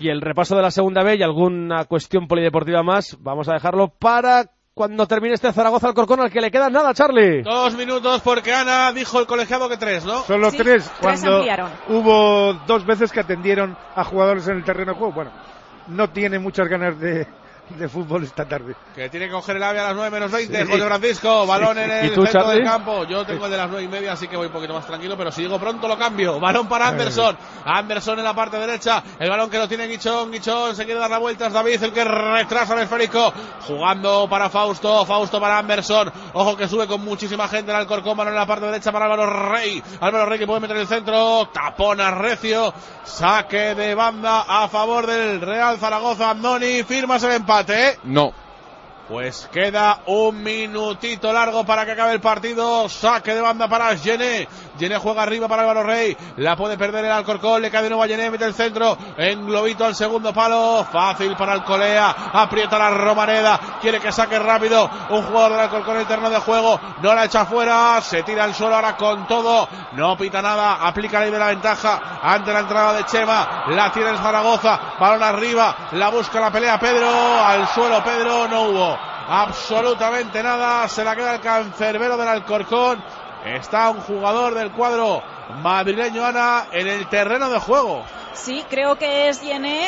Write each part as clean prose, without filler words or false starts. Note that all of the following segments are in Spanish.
Y el repaso de la segunda B y alguna cuestión polideportiva más, vamos a dejarlo para cuando termine este Zaragoza-Alcorcón, al que le queda nada, Charlie. 2 minutos, porque Ana dijo el colegiado que 3, ¿no? Solo sí, 3, cuando ampliaron. hubo 2 veces que atendieron a jugadores en el terreno de juego. Bueno, no tiene muchas ganas de fútbol esta tarde. Que tiene que coger el AVE a las 9 menos 20, Sí. José Francisco, balón en el ¿Y tú, centro Charlie? del campo. Yo tengo el de las 9:30, así que voy un poquito más tranquilo, pero si digo pronto lo cambio. Balón para Anderson. Anderson en la parte derecha, el balón que lo tiene Guichón se quiere dar la vuelta, es David el que retrasa el esférico, jugando para Fausto para Anderson. Ojo que sube con muchísima gente en Alcorcón, balón en la parte derecha para Álvaro Rey que puede meter el centro, tapona recio, saque de banda a favor del Real Zaragoza. Andoni, ¿firmas el empate? No. Pues queda un minutito largo para que acabe el partido. Saque de banda para Gené. Gené juega arriba para Álvaro Rey. La puede perder el Alcorcón. Le cae de nuevo a Gené. Mete el centro. En globito al segundo palo. Fácil para Alcolea. Aprieta la Romareda. Quiere que saque rápido un jugador del Alcorcón en el terreno de juego. No la echa fuera. Se tira al suelo ahora con todo. No pita nada. Aplica la ley de la ventaja ante la entrada de Chema. La tiene el Zaragoza. Balón arriba. La busca la pelea Pedro. Al suelo Pedro. No hubo absolutamente nada, se la queda el cancerbero del Alcorcón. Está un jugador del cuadro madrileño, Ana, en el terreno de juego. Sí, creo que es Yené,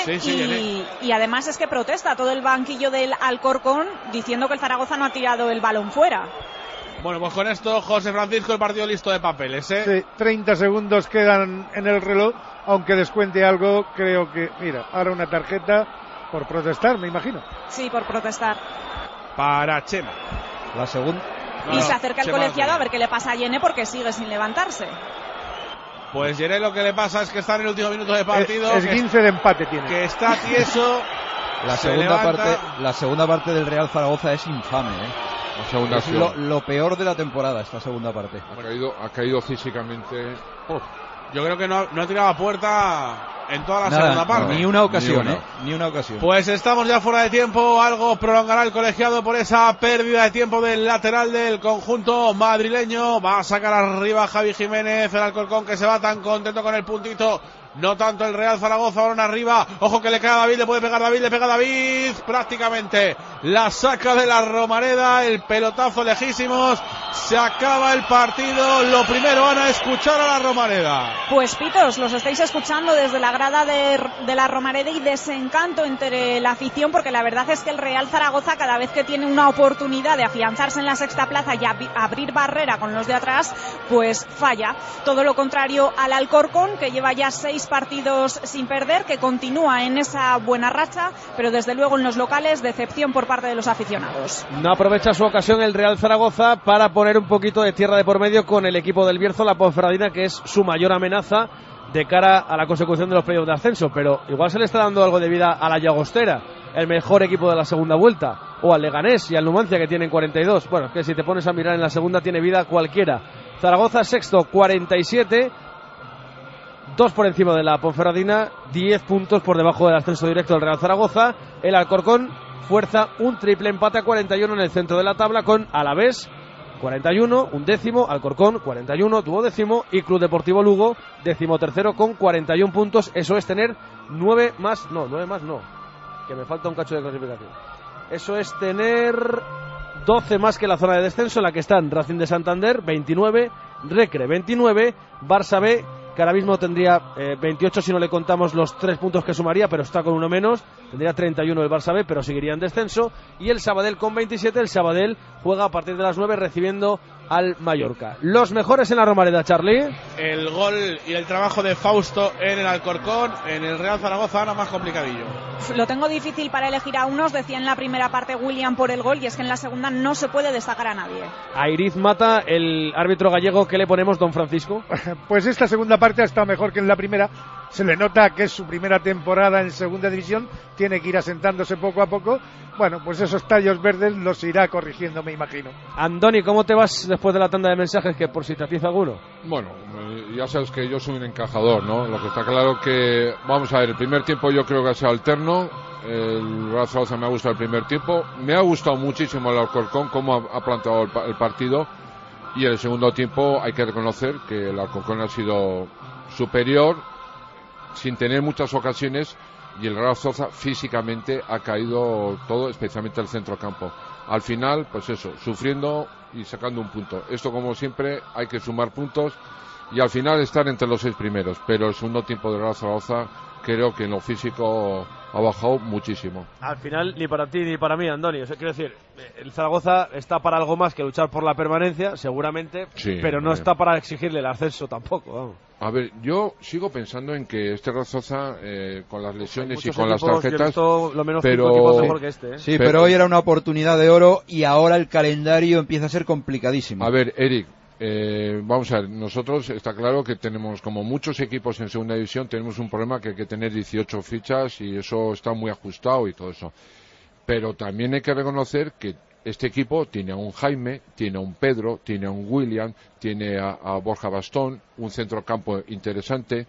y además es que protesta todo el banquillo del Alcorcón diciendo que el Zaragoza no ha tirado el balón fuera. Bueno, pues con esto, José Francisco, el partido listo de papeles, ¿eh? Sí, 30 segundos quedan en el reloj, aunque descuente algo, creo que, mira, ahora una tarjeta por protestar, me imagino. Sí, por protestar. Para Chema. La segunda. Y se acerca el Chema colegiado a ver qué le pasa a Yené porque sigue sin levantarse. Pues Yené lo que le pasa es que está en el último minuto de partido. Es 15 de empate tiene. Que está tieso. La segunda parte del Real Zaragoza es infame, La segunda es lo peor de la temporada, esta segunda parte. Ha caído físicamente. Yo creo que no ha tirado a puerta en toda la segunda parte. Ni una ocasión, ni una ocasión. Pues estamos ya fuera de tiempo, algo prolongará el colegiado por esa pérdida de tiempo del lateral del conjunto madrileño. Va a sacar arriba Javi Jiménez, el Alcorcón que se va tan contento con el puntito. No tanto el Real Zaragoza, balón arriba. Ojo que le cae a David, le puede pegar David, le pega David. Prácticamente la saca de la Romareda, el pelotazo lejísimos. Se acaba el partido. Lo primero, Ana, escuchar a la Romareda. Pues pitos, los estáis escuchando desde la grada de la Romareda y desencanto entre la afición, porque la verdad es que el Real Zaragoza, cada vez que tiene una oportunidad de afianzarse en la sexta plaza y abrir barrera con los de atrás, pues falla. Todo lo contrario al Alcorcón, que lleva ya 6 partidos sin perder, que continúa en esa buena racha, pero desde luego en los locales decepción por parte de los aficionados. No aprovecha su ocasión el Real Zaragoza para poner un poquito de tierra de por medio con el equipo del Bierzo, la Ponferradina, que es su mayor amenaza de cara a la consecución de los playoffs de ascenso, pero igual se le está dando algo de vida a la Llagostera, el mejor equipo de la segunda vuelta, o al Leganés y al Numancia, que tienen 42. Bueno, es que si te pones a mirar en la segunda tiene vida cualquiera. Zaragoza sexto, 47, 2 por encima de la Ponferradina, 10 puntos por debajo del ascenso directo del Real Zaragoza. El Alcorcón fuerza un triple empate a 41 en el centro de la tabla, con Alavés 41, un décimo, Alcorcón 41, duodécimo, y Club Deportivo Lugo decimotercero con 41 puntos. Eso es tener 9 más no, que me falta un cacho de clasificación. Eso es tener 12 más que la zona de descenso, en la que están Racing de Santander 29, Recre 29, Barça B, que ahora mismo tendría 28 si no le contamos los 3 puntos que sumaría, pero está con uno menos, tendría 31 el Barça B, pero seguiría en descenso, y el Sabadell con 27, el Sabadell juega a partir de las 9 recibiendo al Mallorca. Los mejores en la Romareda, Charlie. El gol y el trabajo de Fausto en el Alcorcón. En el Real Zaragoza, ahora más complicadillo. Lo tengo difícil para elegir a unos. Decía en la primera parte William por el gol, y es que en la segunda no se puede destacar a nadie. A Iriz Mata, el árbitro gallego, ¿qué le ponemos, don Francisco? Pues esta segunda parte ha estado mejor que en la primera. Se le nota que es su primera temporada en segunda división, tiene que ir asentándose poco a poco. Bueno, pues esos tallos verdes los irá corrigiendo, me imagino. Andoni, ¿cómo te vas después de la tanda de mensajes, que por si te atiza alguno? Bueno, ya sabes que yo soy un encajador, ¿no? Lo que está claro que, vamos a ver, el primer tiempo yo creo que ha sido alterno. El Real Zaragoza me ha gustado el primer tiempo. Me ha gustado muchísimo el Alcorcón, cómo ha planteado el partido. Y en el segundo tiempo hay que reconocer que el Alcorcón ha sido superior, sin tener muchas ocasiones, y el Real Zaragoza físicamente ha caído todo, especialmente el centrocampo. Al final, pues eso, sufriendo y sacando un punto. Esto, como siempre, hay que sumar puntos y al final estar entre los 6 primeros. Pero el segundo tiempo del Real Zaragoza creo que en lo físico ha bajado muchísimo. Al final, ni para ti ni para mí, Andoni. O sea, quiero decir, el Zaragoza está para algo más que luchar por la permanencia, seguramente, sí, pero no está para exigirle el ascenso tampoco. Vamos. A ver, yo sigo pensando en que este Real Zaragoza, con las lesiones y con equipos, las tarjetas, lo menos pero 5 equipos mejor que este, ¿eh? Sí, pero hoy era una oportunidad de oro y ahora el calendario empieza a ser complicadísimo. A ver, Eric, vamos a ver, nosotros está claro que tenemos, como muchos equipos en segunda división, tenemos un problema que hay que tener 18 fichas y eso está muy ajustado y todo eso. Pero también hay que reconocer que este equipo tiene a un Jaime, tiene a un Pedro, tiene a un William, tiene a Borja Bastón, un centrocampo interesante,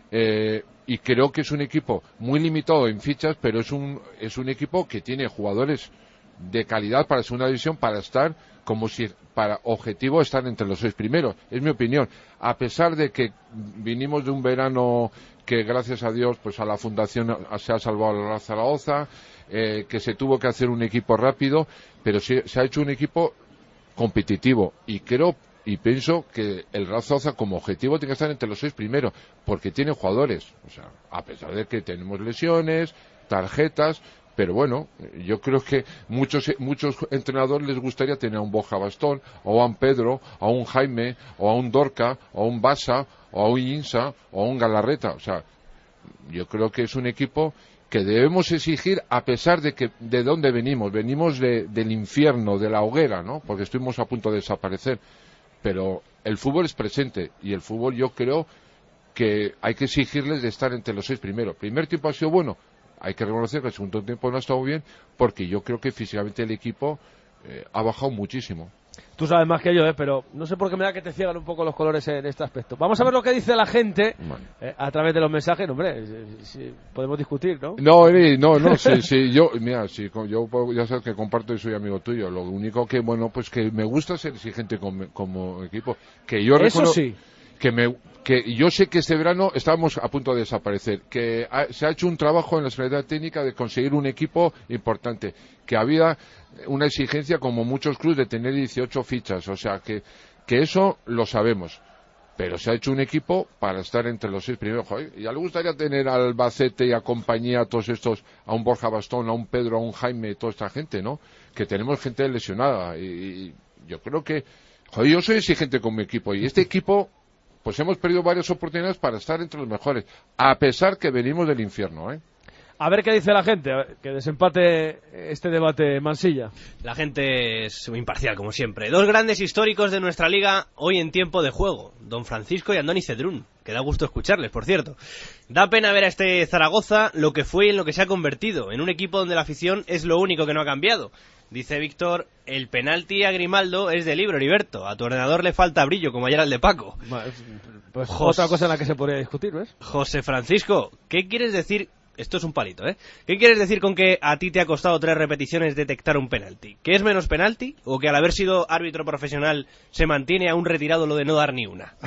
y creo que es un equipo muy limitado en fichas, pero es un equipo que tiene jugadores de calidad para segunda división para estar como si para objetivo estar entre los 6 primeros, es mi opinión, a pesar de que vinimos de un verano que gracias a Dios pues a la fundación se ha salvado el Real Zaragoza, que se tuvo que hacer un equipo rápido, pero se ha hecho un equipo competitivo y creo y pienso que el Real Zaragoza como objetivo tiene que estar entre los 6 primeros porque tiene jugadores, o sea, a pesar de que tenemos lesiones, tarjetas, pero bueno, yo creo que muchos entrenadores les gustaría tener a un Borja Bastón, o a un Pedro, a un Jaime, o a un Dorca, o a un Basa, o a un Insa, o a un Galarreta. O sea, yo creo que es un equipo que debemos exigir a pesar de que de dónde venimos. Venimos del infierno, de la hoguera, ¿no? Porque estuvimos a punto de desaparecer. Pero el fútbol es presente y el fútbol yo creo que hay que exigirles de estar entre los 6 primeros. Primer tiempo ha sido bueno. Hay que reconocer que el segundo tiempo no ha estado bien porque yo creo que físicamente el equipo ha bajado muchísimo. Tú sabes más que yo, pero no sé por qué me da que te ciegan un poco los colores en este aspecto. Vamos a ver lo que dice la gente a través de los mensajes. No, hombre, si podemos discutir, ¿no? No, sí, yo ya sabes que comparto y soy amigo tuyo. Lo único que, bueno, pues que me gusta ser exigente como equipo. Que yo Eso sí. Que yo sé que este verano estábamos a punto de desaparecer, que se ha hecho un trabajo en la Secretaría Técnica de conseguir un equipo importante, que había una exigencia como muchos clubes de tener 18 fichas, o sea que eso lo sabemos, pero se ha hecho un equipo para estar entre los 6 primeros. Joder, ya le gustaría tener al Albacete y a compañía, a todos estos, a un Borja Bastón, a un Pedro, a un Jaime, toda esta gente, ¿no? Que tenemos gente lesionada y yo creo que, joder, yo soy exigente con mi equipo y este equipo pues hemos perdido varias oportunidades para estar entre los mejores, a pesar que venimos del infierno, ¿eh? A ver qué dice la gente, que desempate este debate Mansilla. La gente es muy imparcial, como siempre. 2 grandes históricos de nuestra liga hoy en tiempo de juego, Don Francisco y Andoni Cedrún, que da gusto escucharles, por cierto. Da pena ver a este Zaragoza lo que fue y en lo que se ha convertido, en un equipo donde la afición es lo único que no ha cambiado. Dice Víctor, el penalti a Grimaldo es de libro, Heriberto. A tu ordenador le falta brillo, como ayer al de Paco. Pues otra cosa en la que se podría discutir, ¿ves? José Francisco, ¿qué quieres decir? Esto es un palito, ¿eh? ¿Qué quieres decir con que a ti te ha costado 3 repeticiones detectar un penalti? ¿Que es menos penalti? ¿O que al haber sido árbitro profesional se mantiene aún retirado lo de no dar ni una?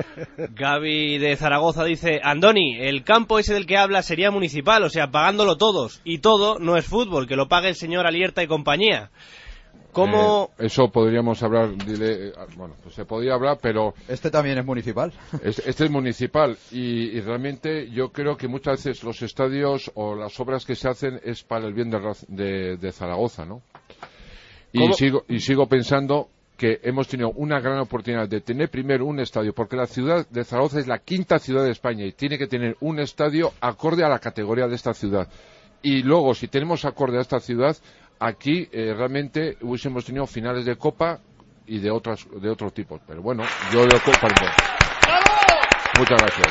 Gaby de Zaragoza dice, Andoni, el campo ese del que habla sería municipal, o sea, pagándolo todos. Y todo no es fútbol, que lo pague el señor Alierta y compañía. ¿Cómo? Eso podríamos hablar, bueno, pues se podría hablar, pero... Este también es municipal. Este es municipal y realmente yo creo que muchas veces los estadios o las obras que se hacen es para el bien de Zaragoza, ¿no? Y sigo pensando que hemos tenido una gran oportunidad de tener primero un estadio, porque la ciudad de Zaragoza es la 5ª ciudad de España y tiene que tener un estadio acorde a la categoría de esta ciudad. Y luego, si tenemos acorde a esta ciudad... Aquí realmente hubiésemos tenido finales de Copa y de otros tipos. Pero bueno, yo lo comparto. Muchas gracias.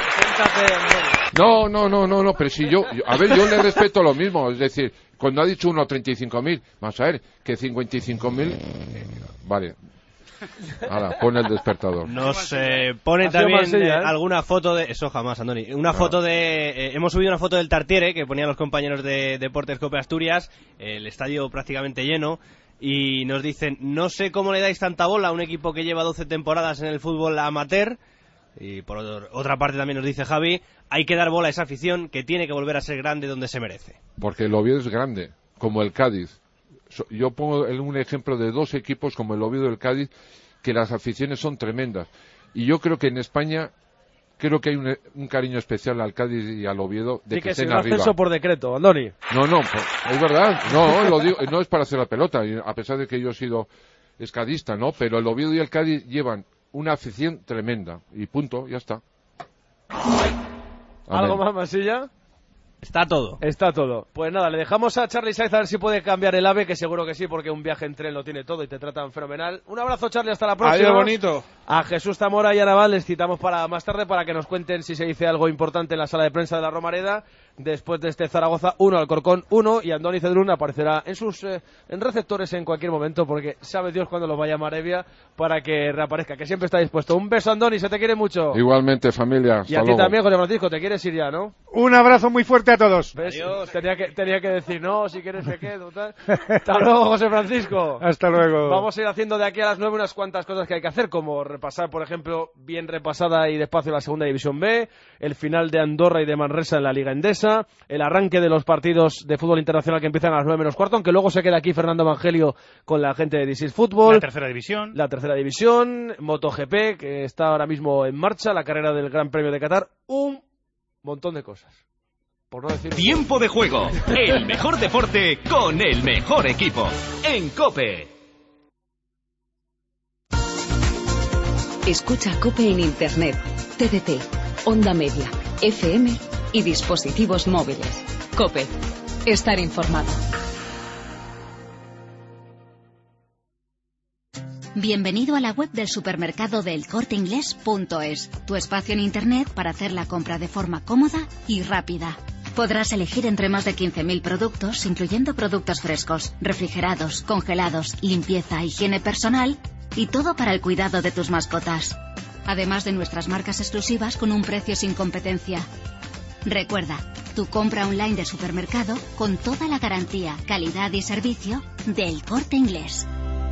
No, pero si yo le respeto lo mismo. Es decir, cuando ha dicho uno 35.000, vamos a ver, que 55.000... vale. Ahora, pone el despertador. Nos pone también alguna foto de... Eso jamás, Andoni. Una foto de... hemos subido una foto del Tartiere, que ponían los compañeros de Deportes Cope Asturias, el estadio prácticamente lleno, y nos dicen, no sé cómo le dais tanta bola a un equipo que lleva 12 temporadas en el fútbol amateur, Y por otra parte también nos dice Javi, hay que dar bola a esa afición que tiene que volver a ser grande donde se merece. Porque el Oviedo es grande, como el Cádiz. Yo pongo un ejemplo de 2 equipos como el Oviedo y el Cádiz, que las aficiones son tremendas. Y yo creo que en España, creo que hay un cariño especial al Cádiz y al Oviedo de que estén arriba. Ascenso por decreto, Andoni. No, es verdad. No, lo digo, no es para hacer la pelota, a pesar de que yo he sido escadista, ¿no? Pero el Oviedo y el Cádiz llevan una afición tremenda. Y punto, ya está. ¿Algo más, Masilla? Está todo. Está todo. Pues nada, le dejamos a Charly Sainz a ver si puede cambiar el AVE, que seguro que sí, porque un viaje en tren lo tiene todo y te tratan fenomenal. Un abrazo, Charly, hasta la próxima. Adiós, bonito. A Jesús Zamora y a Naval les citamos para más tarde para que nos cuenten si se dice algo importante en la sala de prensa de la Romareda. Después de este Zaragoza 1, Alcorcón 1, y Andoni Cedrún aparecerá en sus en receptores en cualquier momento, porque sabe Dios cuándo los va a llamar Evia para que reaparezca, que siempre está dispuesto. Un beso, Andoni, se te quiere mucho. Igualmente, familia. Y a ti también, José Francisco, te quieres ir ya, ¿no? Un abrazo muy fuerte a todos. ¿Ves? Adiós. Tenía que decir, no, si quieres me quedo, tal. Hasta luego, José Francisco. Hasta luego. Vamos a ir haciendo de aquí a las 9 unas cuantas cosas que hay que hacer, como repasar, por ejemplo, bien repasada y despacio la segunda división B, el final de Andorra y de Manresa en la Liga Endesa, el arranque de los partidos de fútbol internacional que empiezan a las 9 menos cuarto, aunque luego se queda aquí Fernando Evangelio con la gente de This is Fútbol. La tercera división, MotoGP, que está ahora mismo en marcha, la carrera del Gran Premio de Qatar, un montón de cosas. Por no decir... Tiempo de juego, el mejor deporte con el mejor equipo, en COPE. Escucha COPE en Internet, TDT, Onda Media, FM y dispositivos móviles. COPE. Estar informado. Bienvenido a la web del supermercado del Corteinglés.es, tu espacio en Internet para hacer la compra de forma cómoda y rápida. Podrás elegir entre más de 15.000 productos, incluyendo productos frescos, refrigerados, congelados, limpieza, higiene personal y todo para el cuidado de tus mascotas. Además de nuestras marcas exclusivas con un precio sin competencia. Recuerda, tu compra online de supermercado con toda la garantía, calidad y servicio del Corte Inglés.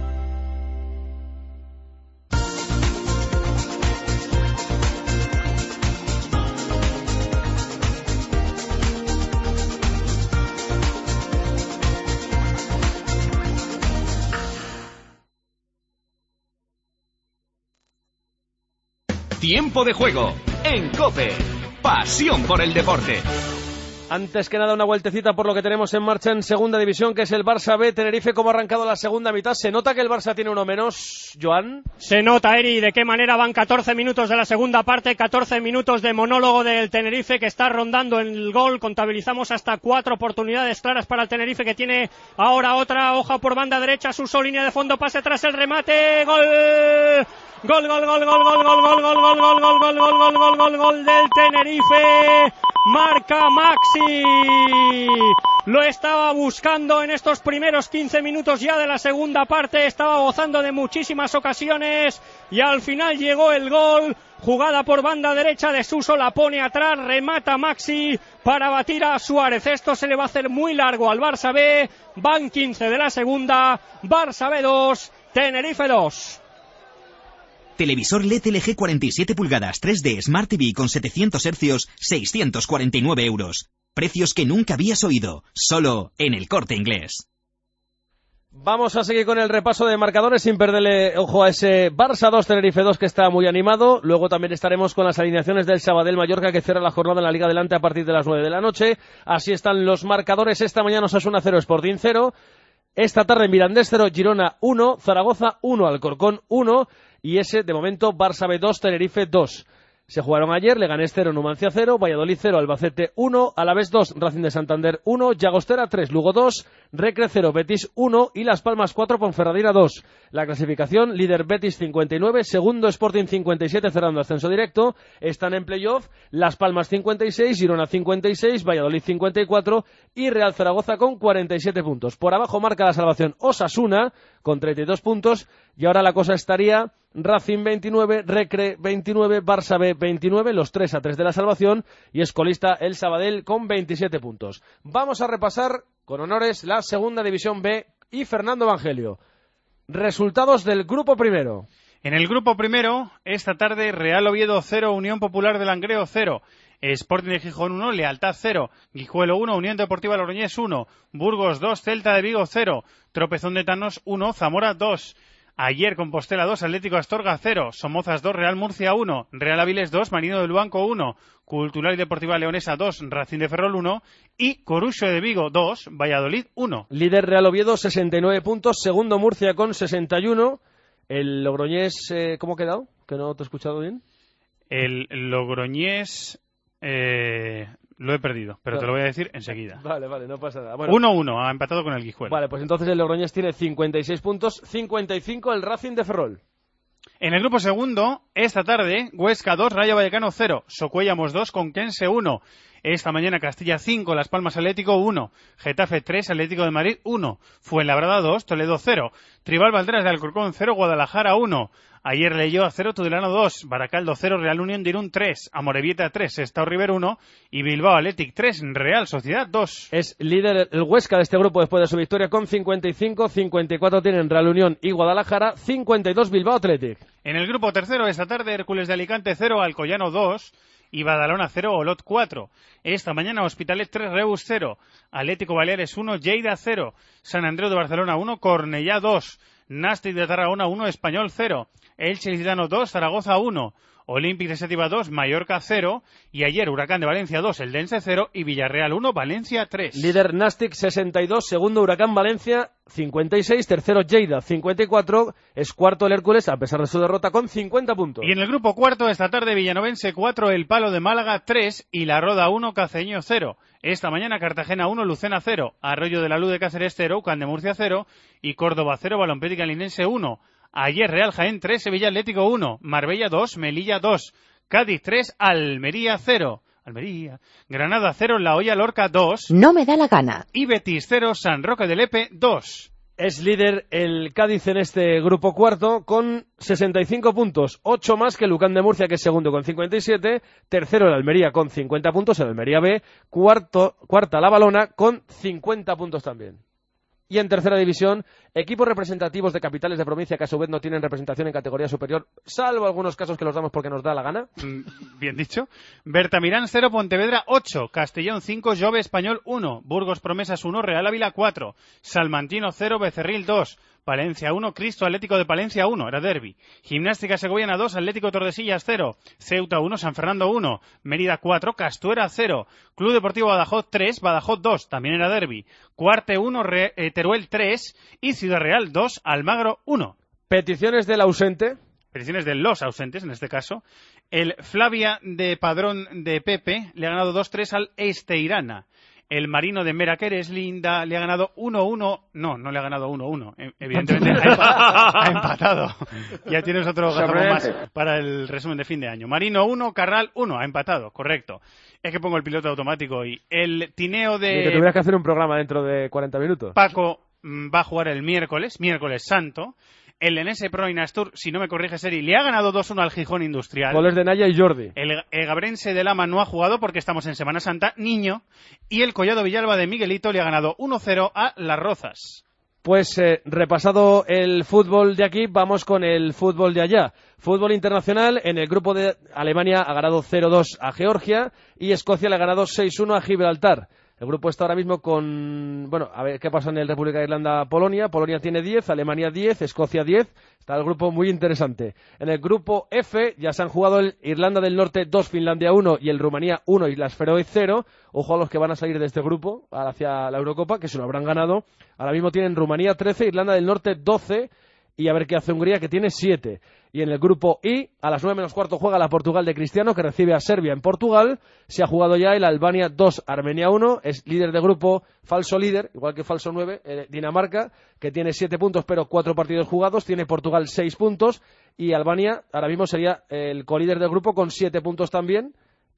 Tiempo de juego en COPE. Pasión por el deporte. Antes que nada, una vueltecita por lo que tenemos en marcha en segunda división, que es el Barça B. Tenerife, ¿cómo ha arrancado la segunda mitad? ¿Se nota que el Barça tiene uno menos, Joan? Se nota, Eri, de qué manera van 14 minutos de la segunda parte, 14 minutos de monólogo del Tenerife, que está rondando en el gol. Contabilizamos hasta 4 oportunidades claras para el Tenerife, que tiene ahora otra hoja por banda derecha, Suso, línea de fondo, pase tras el remate, gol... Gol del Tenerife, marca Maxi, lo estaba buscando en estos primeros 15 minutos ya de la segunda parte, estaba gozando de muchísimas ocasiones y al final llegó el gol, jugada por banda derecha de Suso, la pone atrás, remata Maxi para batir a Suárez. Esto se le va a hacer muy largo al Barça B, van 15 de la segunda, Barça B 2, Tenerife 2. Televisor LED LG 47 pulgadas 3D Smart TV con 700 Hz, 649 euros. Precios que nunca habías oído, solo en el Corte Inglés. Vamos a seguir con el repaso de marcadores sin perderle ojo a ese Barça 2, Tenerife 2, que está muy animado. Luego también estaremos con las alineaciones del Sabadell Mallorca, que cierra la jornada en la Liga Adelante a partir de las 9 de la noche. Así están los marcadores. Esta mañana Osasuna 0, Sporting 0. Esta tarde Mirandés 0, Girona 1, Zaragoza 1, Alcorcón 1. Y ese, de momento, Barça B 2, Tenerife 2. Se jugaron ayer, Leganés 0, Numancia 0, Valladolid 0, Albacete 1, Alavés 2, Racing de Santander 1, Llagostera 3, Lugo 2, Recre 0, Betis 1 y Las Palmas 4, Ponferradina 2. La clasificación, líder Betis 59, segundo Sporting 57, cerrando ascenso directo. Están en playoff Las Palmas 56, Girona 56, Valladolid 54 y Real Zaragoza con 47 puntos. Por abajo marca la salvación Osasuna con 32 puntos y ahora la cosa estaría Racing 29, Recre 29, Barça B 29, los 3 a 3 de la salvación, y es colista el Sabadell con 27 puntos. Vamos a repasar con honores la segunda división B y Fernando Evangelio. Resultados del grupo primero. En el grupo primero, esta tarde, Real Oviedo 0, Unión Popular de Langreo 0. Sporting de Gijón 1, Lealtad 0, Guijuelo 1, Unión Deportiva Logroñés 1, Burgos 2, Celta de Vigo 0, Tropezón de Tanos 1, Zamora 2. Ayer Compostela 2, Atlético Astorga 0, Somozas 2, Real Murcia 1, Real Avilés 2, Marino del Luanco 1, Cultural y Deportiva Leonesa 2, Racing de Ferrol 1 y Coruxo de Vigo 2, Valladolid 1. Líder Real Oviedo 69 puntos, segundo Murcia con 61. El Logroñés, ¿cómo ha quedado? Que no te he escuchado bien. El Logroñés lo he perdido, pero te lo voy a decir enseguida. Vale, no pasa nada. Bueno, 1-1, ha empatado con el Guijuelo. Vale, pues entonces el Logroñés tiene 56 puntos, 55 el Racing de Ferrol. En el grupo segundo, esta tarde, Huesca 2, Rayo Vallecano 0, Socuellamos 2, Conquense 1. Esta mañana Castilla 5, Las Palmas Atlético 1, Getafe 3, Atlético de Madrid 1, Fuenlabrada 2, Toledo 0, Tribal Valderas de Alcorcón 0, Guadalajara 1. Ayer Leioa 0, Tudelano 2, Baracaldo 0, Real Unión de Irún 3, Amorebieta 3, Sestao River 1 y Bilbao Athletic 3, Real Sociedad 2. Es líder el Huesca de este grupo después de su victoria con 55, 54 tienen Real Unión y Guadalajara, 52 Bilbao Athletic. En el grupo tercero esta tarde, Hércules de Alicante 0, Alcoyano 2 y Badalona 0, Olot 4. Esta mañana Hospitalet 3, Reus 0, Atlético Baleares 1, Lleida 0, San Andreu de Barcelona 1, Cornellá 2, Nàstic de Tarragona 1, Español 0, Elche Licitano 2, Zaragoza 1, Olympic de Sétiva 2, Mallorca 0 y ayer Huracán de Valencia 2, Eldense 0 y Villarreal 1, Valencia 3. Líder Nàstic 62, segundo Huracán Valencia 56, tercero Lleida 54, es cuarto el Hércules a pesar de su derrota con 50 puntos. Y en el grupo cuarto esta tarde Villanovense 4, El Palo de Málaga 3 y La Roda 1, Caceño 0. Esta mañana Cartagena 1, Lucena 0, Arroyo de la Luz de Cáceres 0, Ucán de Murcia 0 y Córdoba 0, Balompédica Linense 1. Ayer Real Jaén 3, Sevilla Atlético 1, Marbella 2, Melilla 2, Cádiz 3, Almería 0. Almería. Granada 0, La Hoya Lorca 2. No me da la gana. Y Betis 0, San Roque de Lepe 2. Es líder el Cádiz en este grupo cuarto con 65 puntos, 8 más que el Ucán de Murcia, que es segundo con 57, tercero el Almería con 50 puntos, el Almería B, cuarta la Valona con 50 puntos también. Y en tercera división, equipos representativos de capitales de provincia que a su vez no tienen representación en categoría superior, salvo algunos casos que los damos porque nos da la gana. Bien dicho. Bertamirán 0, Pontevedra 8, Castellón 5, Jove Español 1, Burgos Promesas 1, Real Ávila 4, Salmantino 0, Becerril 2, Palencia 1, Cristo Atlético de Palencia 1, era derbi. Gimnástica Segoviana 2, Atlético Tordesillas 0, Ceuta 1, San Fernando 1, Mérida 4, Castuera 0, Club Deportivo Badajoz 3, Badajoz 2, también era derbi. Cuarte 1, Teruel 3 y Ciudad Real 2, Almagro 1. Peticiones del ausente. Peticiones de los ausentes, en este caso. El Flavia de Padrón de Pepe le ha ganado 2-3 al Esteirana. El Marino de Meraqueres Linda le ha ganado 1-1. No le ha ganado 1-1. Evidentemente ha empatado. Ya tienes otro gato más para el resumen de fin de año. Marino 1, Carral 1. Ha empatado, correcto. Es que pongo el piloto automático y el Tineo de... Que tuvieras que hacer un programa dentro de 40 minutos. Paco va a jugar el miércoles santo. El Enese Pro Inastur, si no me corrige Seri, le ha ganado 2-1 al Gijón Industrial. Goles de Naya y Jordi. El Gabrense de Lama no ha jugado porque estamos en Semana Santa, niño. Y el Collado Villalba de Miguelito le ha ganado 1-0 a Las Rozas. Pues repasado el fútbol de aquí, vamos con el fútbol de allá. Fútbol internacional, en el grupo de Alemania ha ganado 0-2 a Georgia y Escocia le ha ganado 6-1 a Gibraltar. El grupo está ahora mismo con... Bueno, a ver qué pasa en el República de Irlanda-Polonia. Polonia tiene 10, Alemania 10, Escocia 10. Está el grupo muy interesante. En el grupo F ya se han jugado el Irlanda del Norte 2, Finlandia 1 y el Rumanía 1 y las Feroe 0. Ojo a los que van a salir de este grupo hacia la Eurocopa, que se lo habrán ganado. Ahora mismo tienen Rumanía 13, Irlanda del Norte 12 y a ver qué hace Hungría, que tiene 7. Y en el grupo I, a las 9:15 juega la Portugal de Cristiano, que recibe a Serbia en Portugal. Se ha jugado ya el Albania 2, Armenia 1. Es líder de grupo, falso líder, igual que falso 9, Dinamarca, que tiene 7 puntos, pero 4 partidos jugados. Tiene Portugal 6 puntos. Y Albania ahora mismo sería el colíder del grupo con 7 puntos también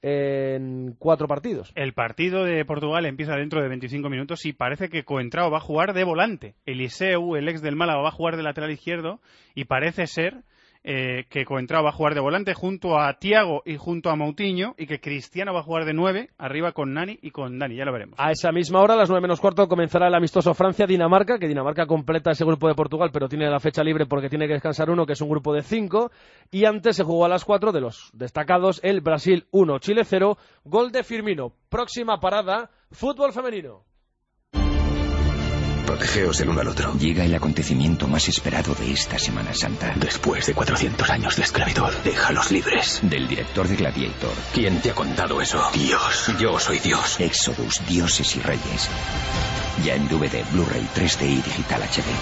en 4 partidos. El partido de Portugal empieza dentro de 25 minutos y parece que Coentrao va a jugar de volante. Eliseu, el ex del Málaga, va a jugar de lateral izquierdo y parece ser que Coentrao va a jugar de volante junto a Thiago y junto a Moutinho, y que Cristiano va a jugar de 9, arriba con Nani y con Dani, ya lo veremos. A esa misma hora, a las 9 menos cuarto, comenzará el amistoso Francia-Dinamarca, que Dinamarca completa ese grupo de Portugal, pero tiene la fecha libre porque tiene que descansar uno, que es un grupo de 5, y antes se jugó a las 4 de los destacados, el Brasil 1, Chile 0, gol de Firmino. Próxima parada, fútbol femenino. Protegeos el uno al otro. Llega el acontecimiento más esperado de esta Semana Santa. Después de 400 años de esclavitud, déjalos libres. Del director de Gladiator. ¿Quién te ha contado eso? Dios. Yo soy Dios. Éxodus, Dioses y Reyes. Ya en DVD, Blu-ray, 3D y Digital HD.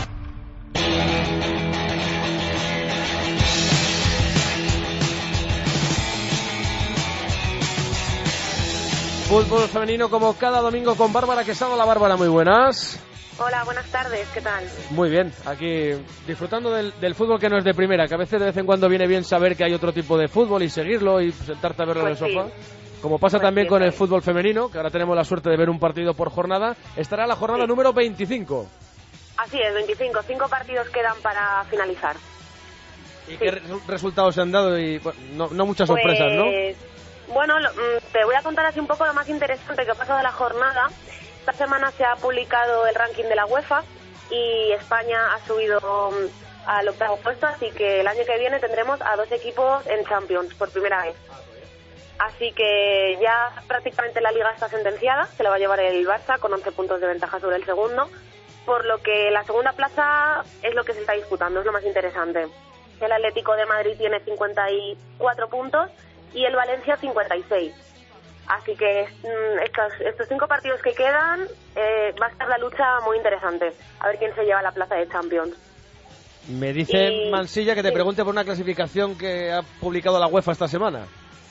Fútbol femenino como cada domingo con Bárbara Quesada. Hola Bárbara, muy buenas. Hola, buenas tardes, ¿qué tal? Muy bien, aquí disfrutando del fútbol que no es de primera, que a veces de vez en cuando viene bien saber que hay otro tipo de fútbol y seguirlo y sentarte a verlo en el sofá. Como pasa también con el fútbol femenino, que ahora tenemos la suerte de ver un partido por jornada, estará la jornada número 25. Así es, 25, 5 partidos quedan para finalizar. ¿Y qué resultados se han dado? Y bueno, no muchas sorpresas, ¿no? Bueno, te voy a contar así un poco lo más interesante que ha pasado de la jornada. Esta semana se ha publicado el ranking de la UEFA y España ha subido al 8º puesto, así que el año que viene tendremos a 2 equipos en Champions por primera vez. Así que ya prácticamente la liga está sentenciada, se la va a llevar el Barça con 11 puntos de ventaja sobre el segundo, por lo que la segunda plaza es lo que se está disputando, es lo más interesante. El Atlético de Madrid tiene 54 puntos y el Valencia 56. Así que estos 5 partidos que quedan va a estar la lucha muy interesante. A ver quién se lleva la plaza de Champions. Me dice Mansilla que te pregunte por una clasificación que ha publicado la UEFA esta semana.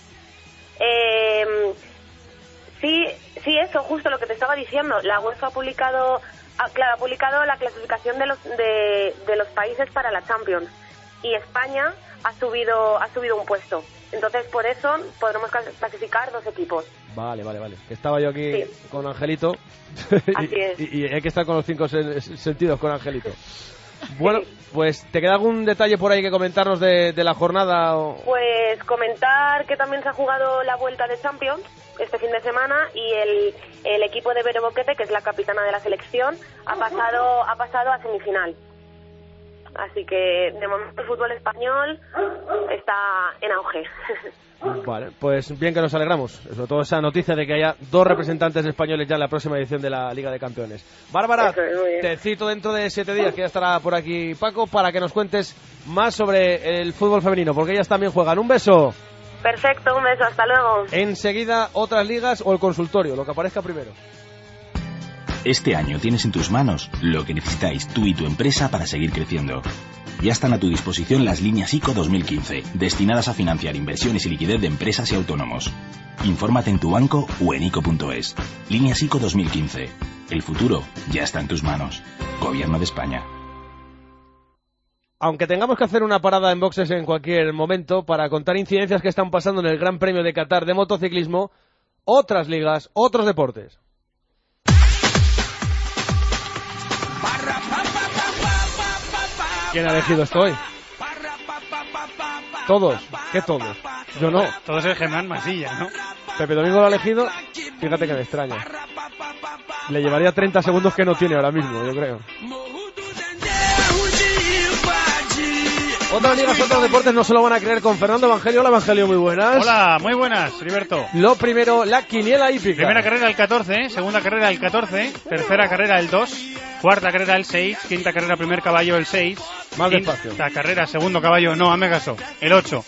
Sí, eso, justo lo que te estaba diciendo. La UEFA ha publicado la clasificación de los países para la Champions. Y España ha subido un puesto. Entonces, por eso podremos clasificar 2 equipos. Vale. Que estaba yo aquí con Angelito. Así es. Y hay que estar con los 5 sentidos con Angelito. Bueno, pues ¿te queda algún detalle por ahí que comentarnos de la jornada? Pues comentar que también se ha jugado la vuelta de Champions este fin de semana y el equipo de Bere Boquete, que es la capitana de la selección, ha pasado a semifinal. Así que de momento el fútbol español está en auge. Vale, pues bien que nos alegramos, sobre todo esa noticia de que haya 2 representantes españoles ya en la próxima edición de la Liga de Campeones. Bárbara, te cito dentro de 7 días, que ya estará por aquí Paco, para que nos cuentes más sobre el fútbol femenino, porque ellas también juegan. Un beso. Perfecto, un beso, hasta luego. Enseguida otras ligas o el consultorio, lo que aparezca primero. Este año tienes en tus manos lo que necesitáis tú y tu empresa para seguir creciendo. Ya están a tu disposición las líneas ICO 2015, destinadas a financiar inversiones y liquidez de empresas y autónomos. Infórmate en tu banco o en ICO.es. Líneas ICO 2015. El futuro ya está en tus manos. Gobierno de España. Aunque tengamos que hacer una parada en boxes en cualquier momento para contar incidencias que están pasando en el Gran Premio de Qatar de motociclismo, otras ligas, otros deportes. ¿Quién ha elegido esto hoy? ¿Todos? ¿Qué todos? Yo no. Todos es Germán Masilla, ¿no? Pepe Domingo lo ha elegido. Fíjate que me extraña. Le llevaría 30 segundos que no tiene ahora mismo, yo creo. Otras ligas, otros deportes no se lo van a creer con Fernando Evangelio. Hola Evangelio, muy buenas. Hola, muy buenas, Heriberto. Lo primero, la quiniela hípica. Primera carrera el 14, segunda carrera el 14, tercera carrera el 2, cuarta carrera el 6, quinta carrera primer caballo el 6, más despacio. Quinta carrera segundo caballo, no, hazme caso, el 8.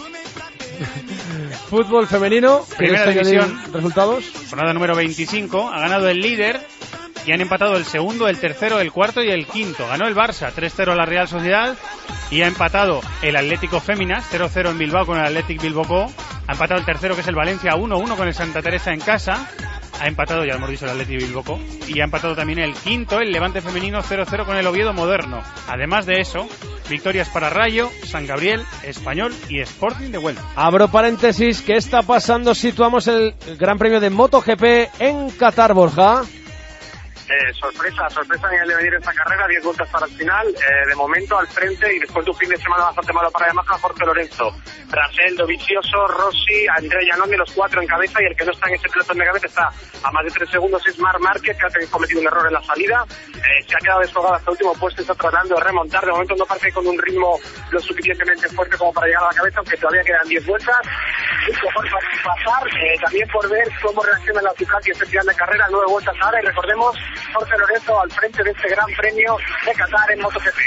Fútbol femenino, primera división, resultados. Jornada número 25, ha ganado el líder y han empatado el segundo, el tercero, el cuarto y el quinto. Ganó el Barça 3-0 a la Real Sociedad y ha empatado el Atlético Féminas 0-0 en Bilbao con el Athletic Bilbao. Ha empatado el tercero, que es el Valencia, 1-1 con el Santa Teresa en casa. Ha empatado, ya hemos dicho, el Athletic Bilbao. Y ha empatado también el quinto, el Levante Femenino 0-0 con el Oviedo Moderno. Además de eso, victorias para Rayo, San Gabriel, Español y Sporting de Huelva. Abro paréntesis, ¿qué está pasando? Situamos el Gran Premio de MotoGP en Qatar, Borja. sorpresa en el devenir de esta carrera, 10 vueltas para el final, de momento al frente y después de un fin de semana bastante malo para Yamaha, Jorge Lorenzo, Brasel, Dovizioso, Rossi, Andrea Giannone, los 4 en cabeza, y el que no está en ese pelotón de cabeza está a más de 3 segundos, es Marc Márquez, que ha cometido un error en la salida, se ha quedado descolgado hasta el último puesto, está tratando de remontar, de momento no parece con un ritmo lo suficientemente fuerte como para llegar a la cabeza, aunque todavía quedan 10 vueltas, mucho por pasar, también por ver cómo reacciona la Ducati este final de carrera, 9 vueltas ahora, y recordemos, Jorge Lorenzo al frente de este gran premio de Qatar en MotoGP.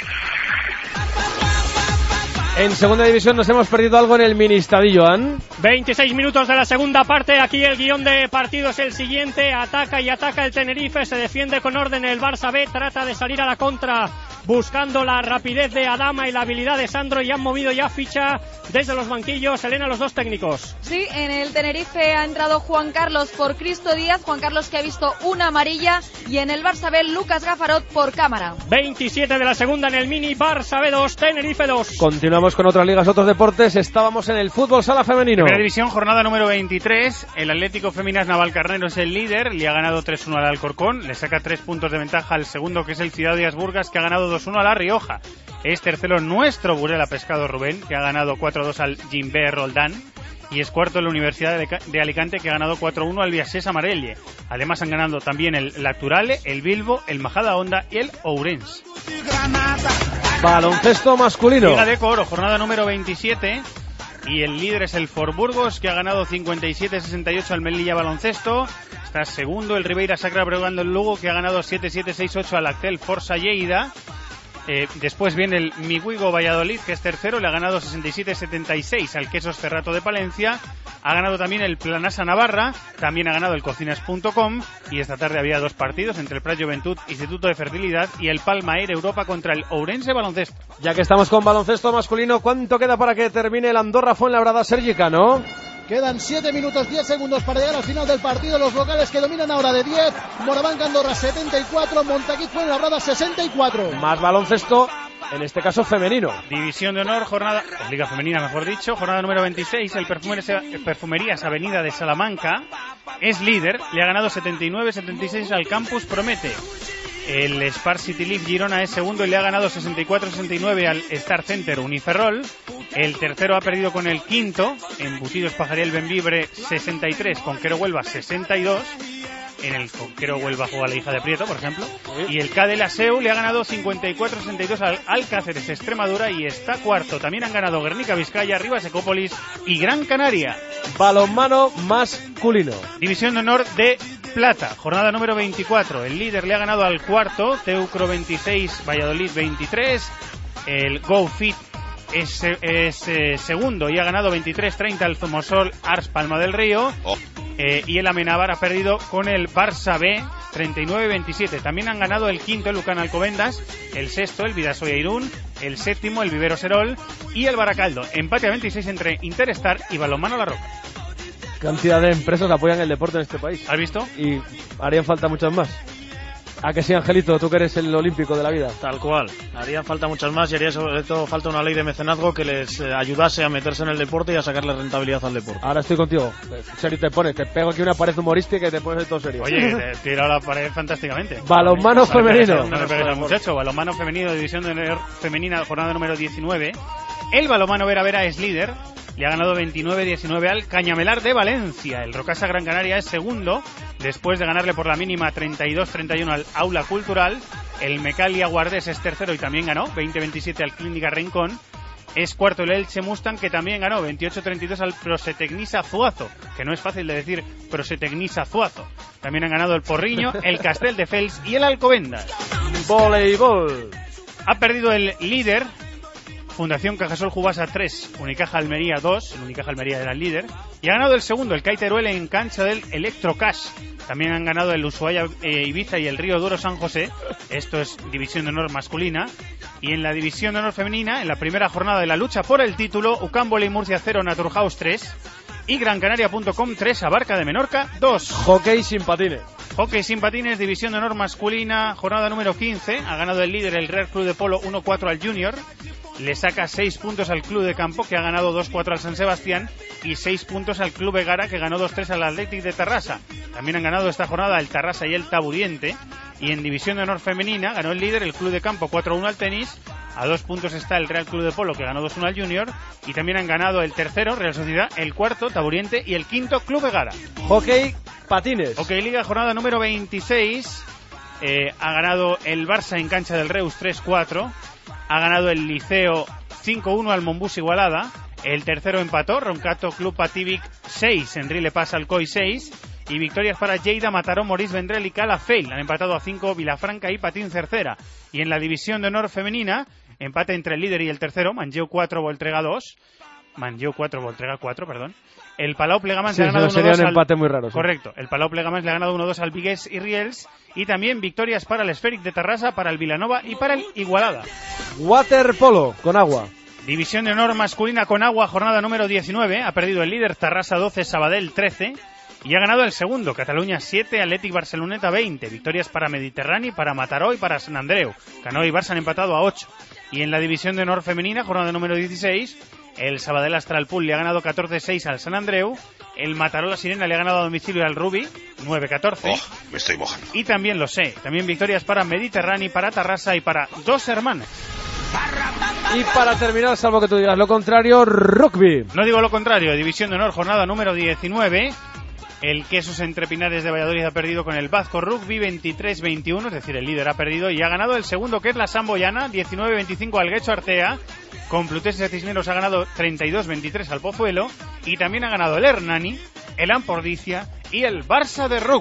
En segunda división nos hemos perdido algo en el ministadillo, Joan. 26 minutos de la segunda parte, aquí el guión de partido es el siguiente, ataca el Tenerife, se defiende con orden el Barça B, trata de salir a la contra buscando la rapidez de Adama y la habilidad de Sandro, y han movido ya ficha desde los banquillos, Elena, los dos técnicos. Sí, en el Tenerife ha entrado Juan Carlos por Cristo Díaz, Juan Carlos que ha visto una amarilla, y en el Barça B Lucas Gafarot por cámara. 27 de la segunda en el mini, Barça B 2, Tenerife 2. Continuamos con otras ligas, otros deportes, estábamos en el fútbol sala femenino. Primera división, jornada número 23, el Atlético Féminas Navalcarnero es el líder, le ha ganado 3-1 al Alcorcón, le saca 3 puntos de ventaja al segundo, que es el Ciudad Díaz Burgas, que ha ganado 2-1 a La Rioja. Es tercero nuestro Burela Pescado Rubén, que ha ganado 4-2 al Gimbert Roldán, y es cuarto la Universidad de Alicante, que ha ganado 4-1 al Viaxés Amarelle. Además han ganado también el Lacturale, el Bilbo, el Majadahonda y el Ourense. Baloncesto masculino. Liga de Coro, jornada número 27, y el líder es el Fort Burgos, que ha ganado 57-68 al Melilla Baloncesto. Está segundo el Ribeira Sacra Breogán del Lugo, que ha ganado 7-7-6-8 al Actel Forza Lleida. Después viene el Miguigo Valladolid, que es tercero, le ha ganado 67-76 al Quesos Cerrato de Palencia. Ha ganado también el Planasa Navarra, también ha ganado el Cocinas.com, y esta tarde había 2 partidos entre el Prat Juventud, Instituto de Fertilidad, y el Palma Air Europa contra el Ourense Baloncesto. Ya que estamos con baloncesto masculino, ¿cuánto queda para que termine el Andorra Fuenlabrada Sergi Cano? Quedan 7 minutos 10 segundos para llegar al final del partido. Los locales que dominan ahora de 10. Morabanca Andorra 74, Montaquit Fuenlabrada 64. Más baloncesto, en este caso femenino. División de honor, Liga Femenina mejor dicho, jornada número 26. El Perfumerías Avenida de Salamanca es líder, le ha ganado 79-76 al Campus Promete. El Spar City Leaf Girona es segundo y le ha ganado 64-69 al Star Center Uniferrol. El tercero ha perdido con el quinto, Embutidos Pajariel Benvibre 63, Conquero Huelva 62. En el Conquero Huelva juega la hija de Prieto, por ejemplo. Y el Cadel Aseu le ha ganado 54-62 al Alcáceres Extremadura y está cuarto. También han ganado Guernica Vizcaya, Rivas Ecópolis y Gran Canaria. Balonmano masculino. División de honor de plata, jornada número 24. El líder le ha ganado al cuarto, Teucro 26, Valladolid 23. El Go Fit es segundo y ha ganado 23-30 al Zomosol Ars Palma del Río. Y el Amenábar ha perdido con el Barça B 39-27. También han ganado el quinto, el Lucan Alcobendas, el sexto, el Vidasoy Irún, el séptimo, el Vivero Serol y el Baracaldo. Empate a 26 entre Interstar y Balonmano La Roca. Cantidad de empresas apoyan el deporte en este país. ¿Has visto? Y harían falta muchas más. ¿A que sí, Angelito? Tú que eres el olímpico de la vida. Tal cual. Harían falta muchas más y haría sobre todo falta una ley de mecenazgo que les ayudase a meterse en el deporte y a sacarle rentabilidad al deporte. Ahora estoy contigo. Serio te pones. Te pego aquí una pared humorística y te pones todo serio. Oye, te tiro a la pared fantásticamente. Balonmano femenino. No me pegues al muchacho. Balonmano femenino, división de honor femenina, jornada número 19. El Balonmano Vera Vera es líder. Le ha ganado 29-19 al Cañamelar de Valencia. El Rocasa Gran Canaria es segundo, después de ganarle por la mínima 32-31 al Aula Cultural. El Mecalia Guardés es tercero y también ganó 20-27 al Clínica Rincón. Es cuarto el Elche Mustang, que también ganó 28-32 al Prosetecnisa Zuazo, que no es fácil de decir Prosetecnisa Zuazo. También han ganado el Porriño, el Castel de Fels y el Alcobendas. Voleibol. Ha perdido el líder, Fundación Cajasol Jubasa 3, Unicaja Almería 2, el Unicaja Almería era el líder, y ha ganado el segundo, el Caiteruel en cancha del Electrocash. También han ganado el Ushuaia Ibiza y el Río Duro San José. Esto es división de honor masculina. Y en la división de honor femenina, en la primera jornada de la lucha por el título, UCAM Volley Murcia 0, Naturhaus 3 y GranCanaria.com 3, Abarca de Menorca 2. Hockey sin patines. Hockey sin patines, división de honor masculina, jornada número 15. Ha ganado el líder, el Real Club de Polo, 1-4 al Junior. Le saca 6 puntos al Club de Campo, que ha ganado 2-4 al San Sebastián, y 6 puntos al Club Egara, que ganó 2-3 al Athletic de Tarrasa. También han ganado esta jornada el Tarrasa y el Taburiente. Y en División de Honor Femenina ganó el líder, el Club de Campo, 4-1 al tenis. A 2 puntos está el Real Club de Polo, que ganó 2-1 al Junior. Y también han ganado el tercero, Real Sociedad, el cuarto, Taburiente, y el quinto, Club Egara. Hockey, patines. Hockey Liga, jornada número 26. Ha ganado el Barça en cancha del Reus 3-4. Ha ganado el Liceo 5-1 al Montbus Igualada. El tercero empató, Roncato Club Pativic 6, Enri Le Pas Alcoy 6. Y victorias para Lleida, Mataró, Maurice Vendrell y Calafell. Han empatado a 5 Vilafranca y Patín Cercera. Y en la División de Honor Femenina, empate entre el líder y el tercero, Manlleu 4, Voltrega 2. Manlleu 4, Voltrega 4, perdón. El Palau Plegamans le ha ganado 1-2 sería un empate muy raro. Correcto. El Palau Plegamans le ha ganado 1-2 al Vigués y Riels. Y también victorias para el Esféric de Tarrasa, para el Vilanova y para el Igualada. Waterpolo, con agua. División de Honor masculina con agua, jornada número 19. Ha perdido el líder Tarrasa 12, Sabadell 13. Y ha ganado el segundo, Cataluña 7, Athletic Barceloneta 20. Victorias para Mediterráneo, para Mataró y para Sant Andreu. Cano y Barça han empatado a 8. Y en la División de Honor femenina, jornada número 16, el Sabadell Astralpool le ha ganado 14-6 al Sant Andreu. El Mataró La Sirena le ha ganado a domicilio al Rubi 9-14. Me estoy mojando. Y también lo sé, también victorias para Mediterráneo, para Tarrasa y para Dos Hermanas. Y para terminar, salvo que tú digas lo contrario, rugby. No digo lo contrario, División de Honor, jornada número 19. El Quesos Entre Pinares de Valladolid ha perdido con el Vasco Rugby 23-21, es decir, el líder ha perdido y ha ganado el segundo, que es la Samboyana, 19-25 al Guecho Artea. Complutense de Cisneros ha ganado 32-23 al Pozuelo. Y también ha ganado el Hernani, el Ampordicia y el Barça de Rugby.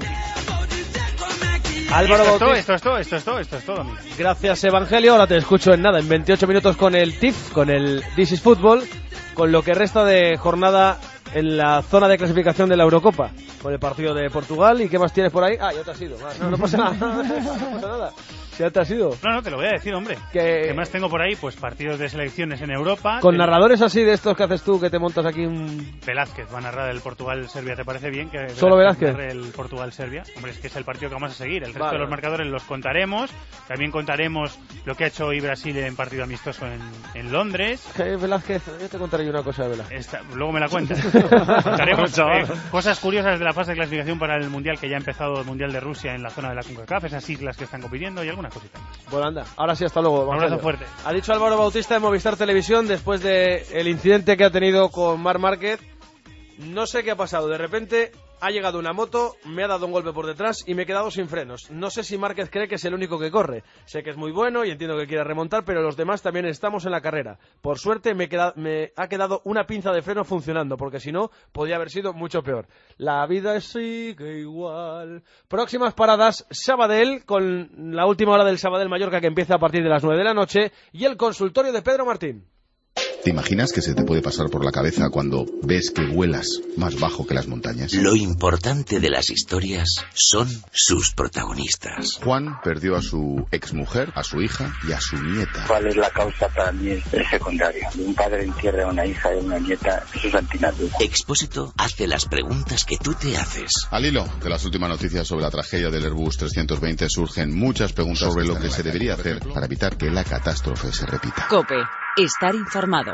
Álvaro Esto es todo. Amigo. Gracias, Evangelio. Ahora te escucho en nada, en 28 minutos con el TIF, con el This is Football, con lo que resta de jornada en la zona de clasificación de la Eurocopa, con el partido de Portugal. ¿Y qué más tienes por ahí? Ya te has ido. No pasa nada. No pasa nada. ¿Ya te has ido? No, te lo voy a decir, hombre. ¿Qué más tengo por ahí? Pues partidos de selecciones en Europa. Con narradores así de estos que haces tú, que te montas aquí un... Velázquez va a narrar el Portugal-Serbia, ¿te parece bien? Que ¿Solo Velázquez? Narre el Portugal-Serbia. Hombre, es que es el partido que vamos a seguir. El resto de los marcadores los contaremos. También contaremos lo que ha hecho hoy Brasil en partido amistoso en Londres. Velázquez, yo te contaré una cosa de Velázquez. Luego me la cuentas. Contaremos cosas curiosas de la fase de clasificación para el Mundial, que ya ha empezado el Mundial de Rusia en la zona de la CONCACAF, esas islas que están compitiendo y alguna cosita. Bueno, anda, ahora sí, hasta luego. Un abrazo fuerte. Ha dicho Álvaro Bautista de Movistar Televisión después del incidente que ha tenido con Marc Márquez. No sé qué ha pasado, de repente ha llegado una moto, me ha dado un golpe por detrás y me he quedado sin frenos. No sé si Márquez cree que es el único que corre. Sé que es muy bueno y entiendo que quiere remontar, pero los demás también estamos en la carrera. Por suerte me ha quedado una pinza de freno funcionando, porque si no, podía haber sido mucho peor. La vida sigue igual. Próximas paradas, Sabadell, con la última hora del Sabadell Mallorca, que empieza a partir de las 9 de la noche, y el consultorio de Pedro Martín. ¿Te imaginas que se te puede pasar por la cabeza cuando ves que vuelas más bajo que las montañas? Lo importante de las historias son sus protagonistas. Juan perdió a su exmujer, a su hija y a su nieta. ¿Cuál es la causa? Para mí es secundario. Un padre entierra a una hija y a una nieta, eso es antinatura. Expósito hace las preguntas que tú te haces. Al hilo de las últimas noticias sobre la tragedia del Airbus 320 surgen muchas preguntas sobre lo que se debería hacer para evitar que la catástrofe se repita. COPE. Estar informado.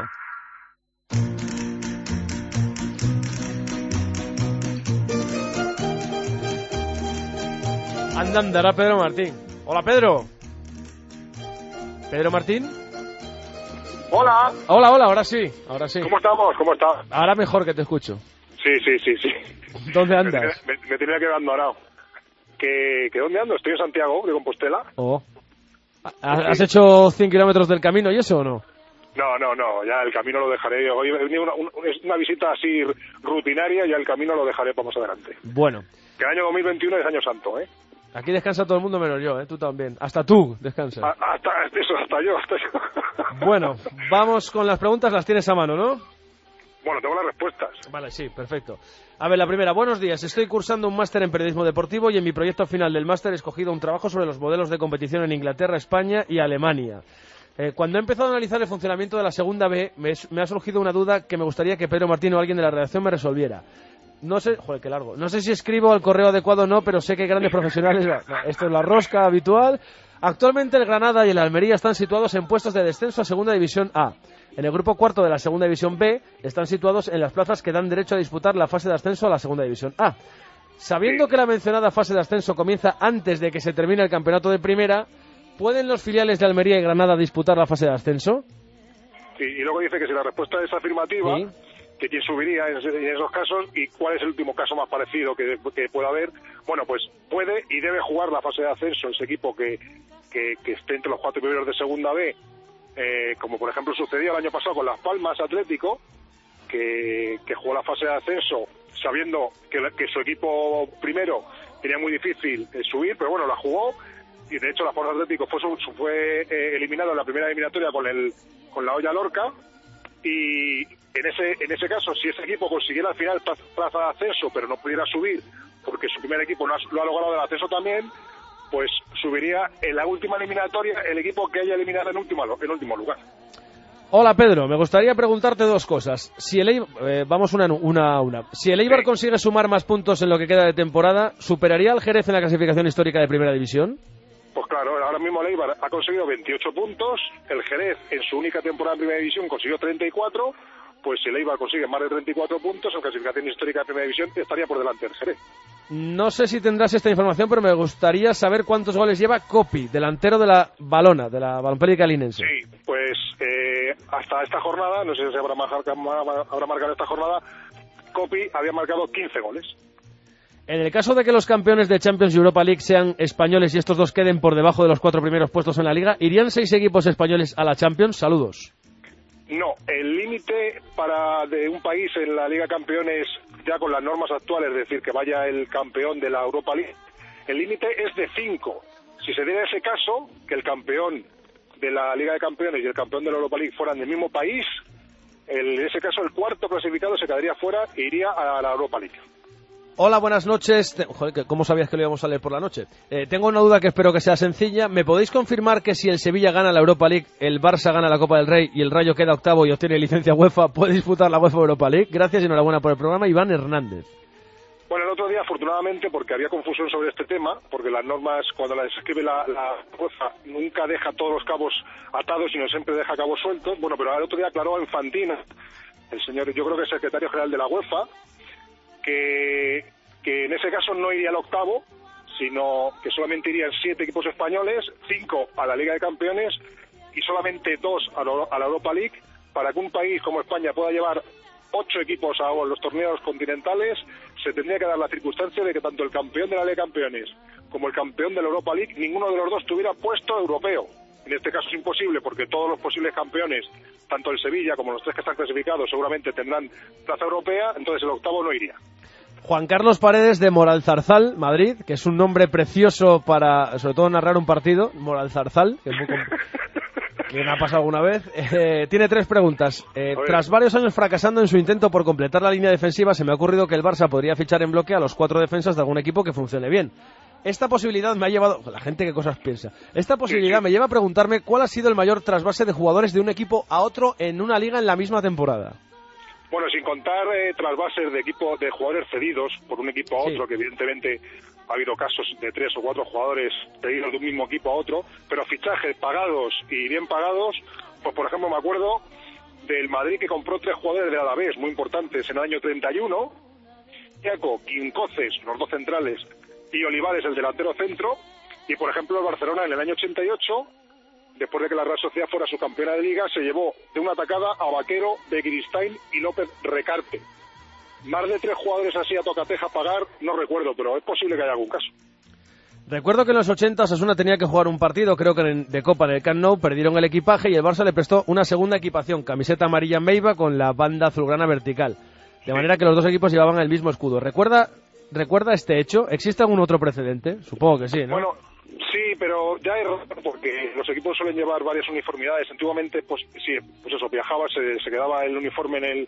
Andará Pedro Martín. Hola, Pedro. ¿Pedro Martín? Hola. Hola, ahora sí. ¿Cómo estamos? ¿Cómo estás? Ahora mejor, que te escucho. Sí. ¿Dónde andas? Me tenía que haber abandonado. ¿Que dónde ando? Estoy en Santiago, de Compostela. ¿Has hecho 100 kilómetros del camino y eso o no? No, ya el camino lo dejaré. Hoy he venido una visita así rutinaria, ya el camino lo dejaré para más adelante. Bueno. Que el año 2021 es año santo, ¿eh? Aquí descansa todo el mundo menos yo, ¿eh? Tú también. Hasta tú descansas. Hasta yo. Bueno, vamos con las preguntas, las tienes a mano, ¿no? Bueno, tengo las respuestas. Vale, sí, perfecto. A ver, la primera. Buenos días. Estoy cursando un máster en periodismo deportivo y en mi proyecto final del máster he escogido un trabajo sobre los modelos de competición en Inglaterra, España y Alemania. Cuando he empezado a analizar el funcionamiento de la segunda B, me ha surgido una duda que me gustaría que Pedro Martín o alguien de la redacción me resolviera. No sé, qué largo. No sé si escribo al correo adecuado o no, pero sé que grandes profesionales... Esto es la rosca habitual. Actualmente el Granada y el Almería están situados en puestos de descenso a Segunda División A. En el grupo cuarto de la Segunda División B están situados en las plazas que dan derecho a disputar la fase de ascenso a la Segunda División A. Sabiendo que la mencionada fase de ascenso comienza antes de que se termine el campeonato de primera, ¿pueden los filiales de Almería y Granada disputar la fase de ascenso? Sí, y luego dice que si la respuesta es afirmativa, sí, que quién subiría en esos casos y cuál es el último caso más parecido que pueda haber. Bueno, pues puede y debe jugar la fase de ascenso ese equipo que esté entre los 4 primeros de Segunda B, como por ejemplo sucedió el año pasado con Las Palmas Atlético, que jugó la fase de ascenso sabiendo que su equipo primero tenía muy difícil subir, pero bueno, la jugó, y de hecho Las Palmas Atlético fue eliminado en la primera eliminatoria con la Olla Lorca, y en ese caso, si ese equipo consiguiera al final plaza de ascenso, pero no pudiera subir, porque su primer equipo lo ha logrado el ascenso también, pues subiría en la última eliminatoria el equipo que haya eliminado en último lugar. Hola Pedro, me gustaría preguntarte dos cosas. Si el Eibar, vamos una a una. Si el Eibar consigue sumar más puntos en lo que queda de temporada, ¿superaría al Jerez en la clasificación histórica de Primera División? Pues claro, ahora mismo el Eibar ha conseguido 28 puntos, el Jerez en su única temporada en Primera División consiguió 34, pues si el Eibar consigue más de 34 puntos en clasificación histórica de Primera División estaría por delante del Jerez. No sé si tendrás esta información, pero me gustaría saber cuántos goles lleva Copi, delantero de la Valona, de la Balonpélica linense. Sí, pues hasta esta jornada, no sé si habrá marcado esta jornada, Copi había marcado 15 goles. En el caso de que los campeones de Champions y Europa League sean españoles y estos dos queden por debajo de los 4 primeros puestos en la Liga, ¿irían 6 equipos españoles a la Champions? Saludos. No, el límite de un país en la Liga Campeones, ya con las normas actuales, es decir, que vaya el campeón de la Europa League, el límite es de 5. Si se diera ese caso, que el campeón de la Liga de Campeones y el campeón de la Europa League fueran del mismo país, en ese caso el cuarto clasificado se quedaría fuera e iría a la Europa League. Hola, buenas noches. Joder, ¿cómo sabías que lo íbamos a leer por la noche? Tengo una duda que espero que sea sencilla. ¿Me podéis confirmar que si el Sevilla gana la Europa League, el Barça gana la Copa del Rey y el Rayo queda octavo y obtiene licencia UEFA, puede disputar la UEFA Europa League? Gracias y enhorabuena por el programa. Iván Hernández. Bueno, el otro día, afortunadamente, porque había confusión sobre este tema, porque las normas, cuando las escribe la UEFA, nunca deja todos los cabos atados, sino siempre deja cabos sueltos. Bueno, pero el otro día aclaró Infantino, el señor, yo creo que es secretario general de la UEFA, que en ese caso no iría al octavo, sino que solamente irían 7 equipos españoles, 5 a la Liga de Campeones y solamente 2 a la Europa League, para que un país como España pueda llevar 8 equipos a los torneos continentales. Se tendría que dar la circunstancia de que tanto el campeón de la Liga de Campeones como el campeón de la Europa League, ninguno de los dos tuviera puesto europeo. En este caso es imposible, porque todos los posibles campeones, tanto el Sevilla como los 3 que están clasificados, seguramente tendrán plaza europea, entonces el octavo no iría. Juan Carlos Paredes de Moralzarzal, Madrid, que es un nombre precioso para, sobre todo, narrar un partido. Moralzarzal, que es muy que me ha pasado alguna vez. Tiene 3 preguntas. Tras varios años fracasando en su intento por completar la línea defensiva, se me ha ocurrido que el Barça podría fichar en bloque a los 4 defensas de algún equipo que funcione bien. Esta posibilidad me ha llevado... La gente, ¿qué cosas piensa? Esta posibilidad me lleva a preguntarme cuál ha sido el mayor trasvase de jugadores de un equipo a otro en una liga en la misma temporada. Bueno, sin contar trasvases de jugadores cedidos por un equipo a otro, que evidentemente ha habido casos de 3 o 4 jugadores cedidos de un mismo equipo a otro, pero fichajes pagados y bien pagados, pues por ejemplo me acuerdo del Madrid, que compró 3 jugadores de Alavés muy importantes en el año 31, Iaco, Quincoces, los 2 centrales, y Olivares, el delantero centro, y por ejemplo el Barcelona en el año 88, después de que la Real Sociedad fuera su campeona de liga, se llevó de una atacada a Vaquero, Begiristain y López Recarte. Más de 3 jugadores así a tocateja pagar, no recuerdo, pero es posible que haya algún caso. Recuerdo que en los 80 Osasuna tenía que jugar un partido, creo que de Copa en el Camp Nou, perdieron el equipaje y el Barça le prestó una segunda equipación, camiseta amarilla Meiba con la banda azulgrana vertical, de manera que los 2 equipos llevaban el mismo escudo. ¿Recuerda este hecho? ¿Existe algún otro precedente? Supongo que sí, ¿no? Bueno, sí, pero ya es raro porque los equipos suelen llevar varias uniformidades. Antiguamente, pues sí, pues eso, viajaba, se quedaba el uniforme en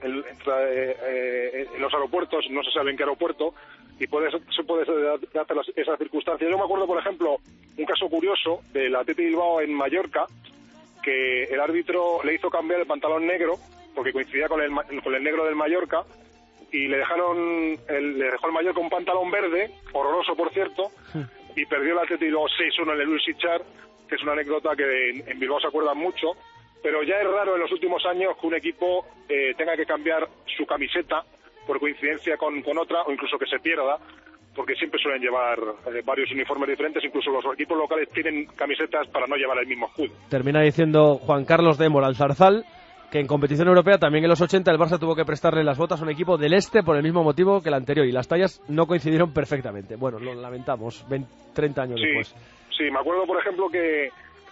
los aeropuertos, no se sabe en qué aeropuerto, y se puede dar esas circunstancias. Yo me acuerdo, por ejemplo, un caso curioso del Athletic Bilbao en Mallorca, que el árbitro le hizo cambiar el pantalón negro, porque coincidía con el negro del Mallorca, y le dejó el Mallorca un pantalón verde, horroroso por cierto, y perdió el Athletic Bilbao 6-1 en el Luis Sichar, que es una anécdota que en Bilbao se acuerdan mucho, pero ya es raro en los últimos años que un equipo tenga que cambiar su camiseta por coincidencia con otra, o incluso que se pierda, porque siempre suelen llevar varios uniformes diferentes, incluso los equipos locales tienen camisetas para no llevar el mismo escudo. Termina diciendo Juan Carlos de Moralzarzal que en competición europea también en los 80 el Barça tuvo que prestarle las botas a un equipo del Este por el mismo motivo que el anterior y las tallas no coincidieron perfectamente. Bueno, lo lamentamos, 30 años después. Sí, me acuerdo por ejemplo que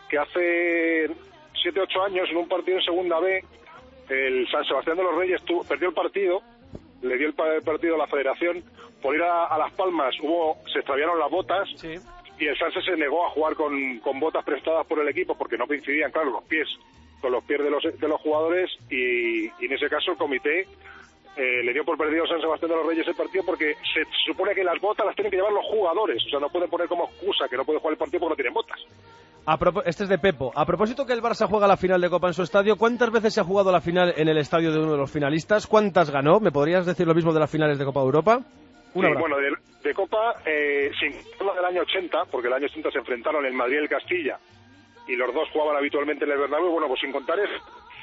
hace 7-8 años en un partido en Segunda B el San Sebastián de los Reyes perdió el partido, le dio el partido a la Federación por ir a Las Palmas, se extraviaron las botas y el Sanse se negó a jugar con botas prestadas por el equipo porque no coincidían, claro, los pies con los pies de los jugadores y en ese caso el comité le dio por perdido a San Sebastián de los Reyes el partido porque se supone que las botas las tienen que llevar los jugadores, o sea, no pueden poner como excusa que no puede jugar el partido porque no tienen botas. Este es de Pepo. A propósito que el Barça juega la final de Copa en su estadio, ¿cuántas veces se ha jugado la final en el estadio de uno de los finalistas? ¿Cuántas ganó? ¿Me podrías decir lo mismo de las finales de Copa de Europa? Bueno, de Copa, sin la del año 80, porque el año 80 se enfrentaron el Madrid y el Castilla, y los dos jugaban habitualmente en el Bernabéu, bueno, pues sin contar eso,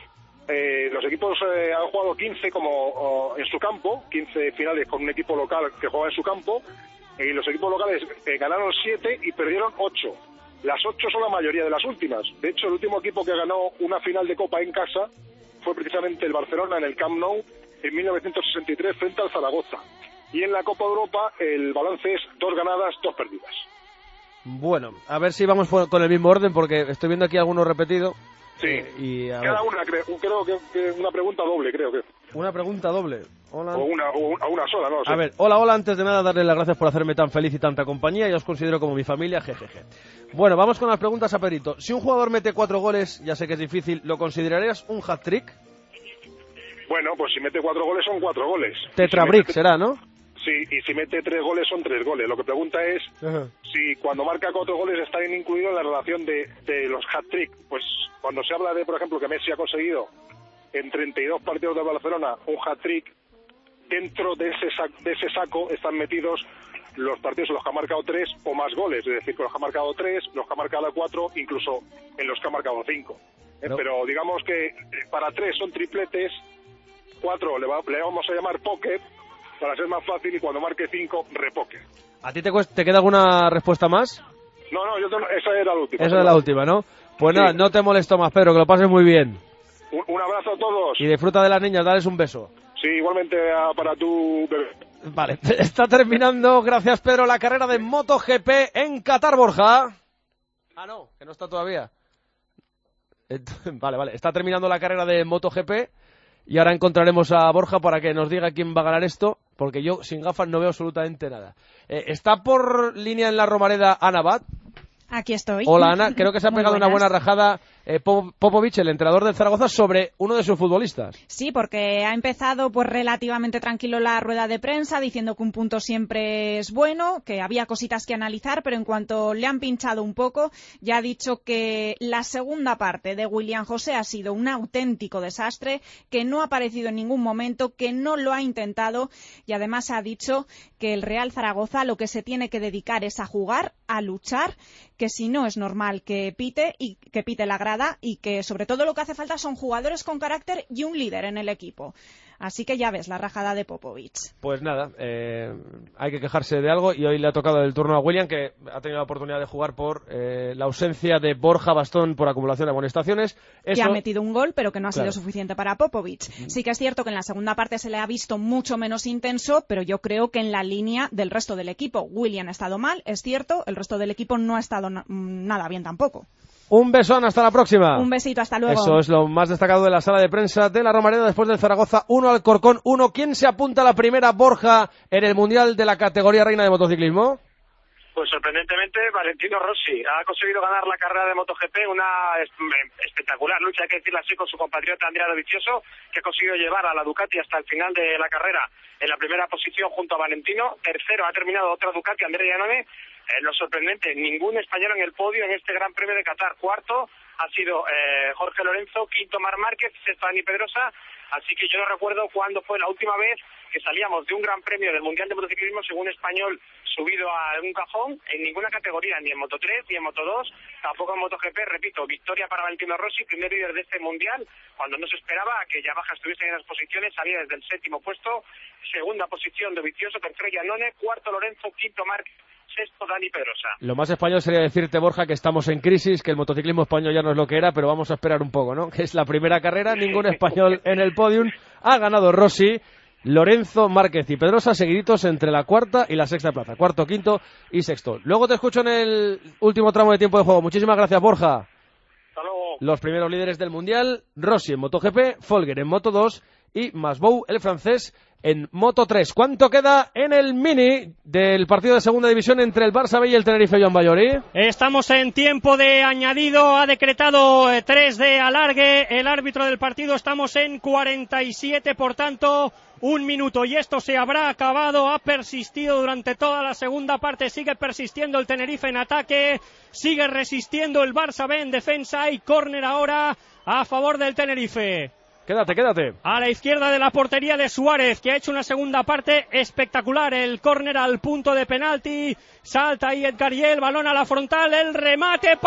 los equipos han jugado 15 en su campo, 15 finales con un equipo local que juega en su campo, y los equipos locales ganaron 7 y perdieron 8. Las 8 son la mayoría de las últimas. De hecho, el último equipo que ganó una final de Copa en casa fue precisamente el Barcelona en el Camp Nou en 1963 frente al Zaragoza. Y en la Copa de Europa el balance es 2 ganadas, 2 perdidas. Bueno, a ver si vamos con el mismo orden, porque estoy viendo aquí algunos repetidos. Sí, cada una, creo que una pregunta doble, creo que. Una pregunta doble. Hola. O una sola, no sé. A ver, hola, antes de nada darle las gracias por hacerme tan feliz y tanta compañía, yo os considero como mi familia, jejeje. Bueno, vamos con las preguntas a Perito. Si un jugador mete 4 goles, ya sé que es difícil, ¿lo considerarías un hat-trick? Bueno, pues si mete 4 goles son 4 goles. Tetrabrick será, ¿no? Sí, y si mete 3 goles son 3 goles. Lo que pregunta es si cuando marca 4 goles está bien incluido en la relación de los hat-trick. Pues cuando se habla de, por ejemplo, que Messi ha conseguido en 32 partidos de Barcelona un hat-trick, dentro de ese saco están metidos los partidos en los que ha marcado 3 o más goles. Es decir, que los que ha marcado 3, los que ha marcado 4, incluso en los que ha marcado 5. Pero digamos que para 3 son tripletes, 4 le vamos a llamar póker, para ser más fácil, y cuando marque 5, repóker. ¿A ti te queda alguna respuesta más? No, esa era la última. Esa es la última, ¿no? Pues nada, no te molesto más, Pedro, que lo pases muy bien. Un abrazo a todos. Y disfruta de las niñas, dales un beso. Sí, igualmente para tu bebé. Vale, está terminando, gracias Pedro, la carrera de MotoGP en Qatar, Borja. Ah, no, que no está todavía. Vale, está terminando la carrera de MotoGP. Y ahora encontraremos a Borja para que nos diga quién va a ganar esto, porque yo sin gafas no veo absolutamente nada. ¿Está por línea en la Romareda Ana Abad? Aquí estoy. Hola Ana, creo que se ha pegado una buena rajada Popovic, el entrenador del Zaragoza, sobre uno de sus futbolistas. Sí, porque ha empezado pues relativamente tranquilo la rueda de prensa, diciendo que un punto siempre es bueno, que había cositas que analizar, pero en cuanto le han pinchado un poco, ya ha dicho que la segunda parte de William José ha sido un auténtico desastre, que no ha aparecido en ningún momento, que no lo ha intentado, y además ha dicho que el Real Zaragoza lo que se tiene que dedicar es a jugar, a luchar, que si no es normal que pite la grada, y que sobre todo lo que hace falta son jugadores con carácter y un líder en el equipo. Así que ya ves la rajada de Popovic. Pues nada, hay que quejarse de algo y hoy le ha tocado el turno a William, que ha tenido la oportunidad de jugar por la ausencia de Borja Bastón por acumulación de amonestaciones. Que ha metido un gol, pero que no ha sido suficiente para Popovic. Sí que es cierto que en la segunda parte se le ha visto mucho menos intenso, pero yo creo que en la línea del resto del equipo. William ha estado mal, es cierto, el resto del equipo no ha estado nada bien tampoco. Un besón, hasta la próxima. Un besito, hasta luego. Eso es lo más destacado de la sala de prensa de la Romareda después del Zaragoza 1 Alcorcón 1. ¿Quién se apunta a la primera, Borja, en el Mundial de la categoría reina de motociclismo? Pues sorprendentemente Valentino Rossi ha conseguido ganar la carrera de MotoGP, una espectacular lucha, hay que decirlo así, con su compatriota Andrea Dovizioso, que ha conseguido llevar a la Ducati hasta el final de la carrera en la primera posición junto a Valentino. Tercero ha terminado otra Ducati, Andrea Iannone. lo sorprendente, ningún español en el podio en este Gran Premio de Qatar. Cuarto ha sido Jorge Lorenzo, quinto Marc Márquez, sexto Dani Pedrosa. Así que yo no recuerdo cuándo fue la última vez que salíamos de un Gran Premio del Mundial de Motociclismo sin un español subido a un cajón en ninguna categoría, ni en Moto3, ni en Moto2, tampoco en MotoGP. Repito, victoria para Valentino Rossi, primer líder de este Mundial, cuando no se esperaba que Yamaha estuviese en esas posiciones, salía desde el séptimo puesto, segunda posición Dovizioso, tercero Iannone, cuarto Lorenzo, quinto Márquez, sexto Dani Pedrosa. Lo más español sería decirte, Borja, que estamos en crisis, que el motociclismo español ya no es lo que era, pero vamos a esperar un poco, ¿no? Que es la primera carrera, ningún español en el podium, ha ganado Rossi, Lorenzo, Márquez y Pedrosa, seguiditos entre la cuarta y la sexta plaza, cuarto, quinto y sexto. Luego te escucho en el último tramo de tiempo de juego. Muchísimas gracias, Borja. Hasta luego. Los primeros líderes del Mundial, Rossi en MotoGP, Folger en Moto2 y Masbou, el francés, en Moto3. ¿Cuánto queda en el mini del partido de segunda división entre el Barça B y el Tenerife, Joan Bayori? Estamos en tiempo de añadido, ha decretado 3 de alargue el árbitro del partido, estamos en 47, por tanto, 1 minuto y esto se habrá acabado, ha persistido durante toda la segunda parte, sigue persistiendo el Tenerife en ataque, sigue resistiendo el Barça B en defensa y córner ahora a favor del Tenerife. Quédate. A la izquierda de la portería de Suárez, que ha hecho una segunda parte espectacular. El córner al punto de penalti. Salta ahí Edgar Yel, balón a la frontal, el remate,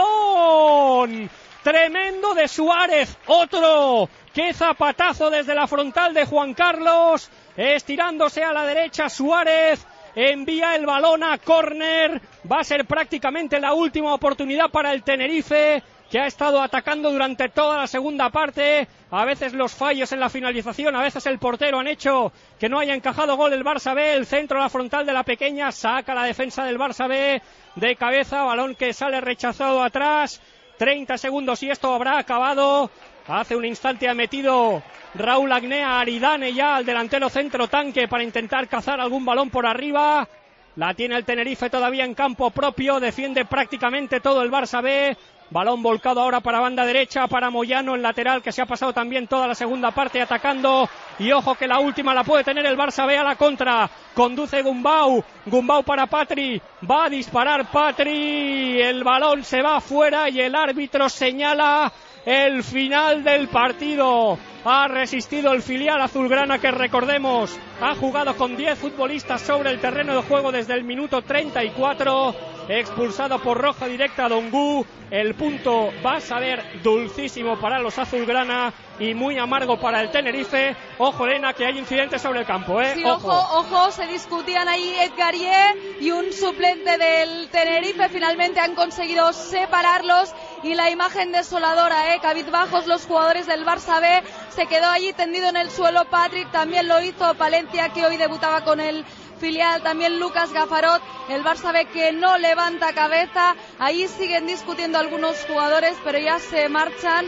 paradón. Tremendo de Suárez. Otro. Qué zapatazo desde la frontal de Juan Carlos. Estirándose a la derecha Suárez. Envía el balón a córner. Va a ser prácticamente la última oportunidad para el Tenerife, que ha estado atacando durante toda la segunda parte. A veces los fallos en la finalización, a veces el portero han hecho que no haya encajado gol el Barça B. El centro a la frontal de la pequeña, saca la defensa del Barça B de cabeza, balón que sale rechazado atrás. 30 segundos y esto habrá acabado. Hace un instante ha metido Raúl Agnea a Aridane ya al delantero centro tanque para intentar cazar algún balón por arriba. La tiene el Tenerife todavía en campo propio, defiende prácticamente todo el Barça B. Balón volcado ahora para banda derecha, para Moyano, el lateral, que se ha pasado también toda la segunda parte atacando. Y ojo que la última la puede tener el Barça B a la contra. Conduce Gumbau para Patri. Va a disparar Patri. El balón se va afuera y el árbitro señala el final del partido. Ha resistido el filial azulgrana, que recordemos ha jugado con 10 futbolistas sobre el terreno de juego desde el minuto 34. Expulsado por roja directa a Dongu. El punto va a saber dulcísimo para los azulgrana y muy amargo para el Tenerife. Ojo, Elena, que hay incidentes sobre el campo, Sí, ojo, se discutían ahí Edgar Yel y un suplente del Tenerife. Finalmente han conseguido separarlos y la imagen desoladora, cabizbajos los jugadores del Barça B. Se quedó allí tendido en el suelo Patrick, también lo hizo Palencia, que hoy debutaba con el filial, también Lucas Gafarot. El Barça B que no levanta cabeza, ahí siguen discutiendo algunos jugadores, pero ya se marchan.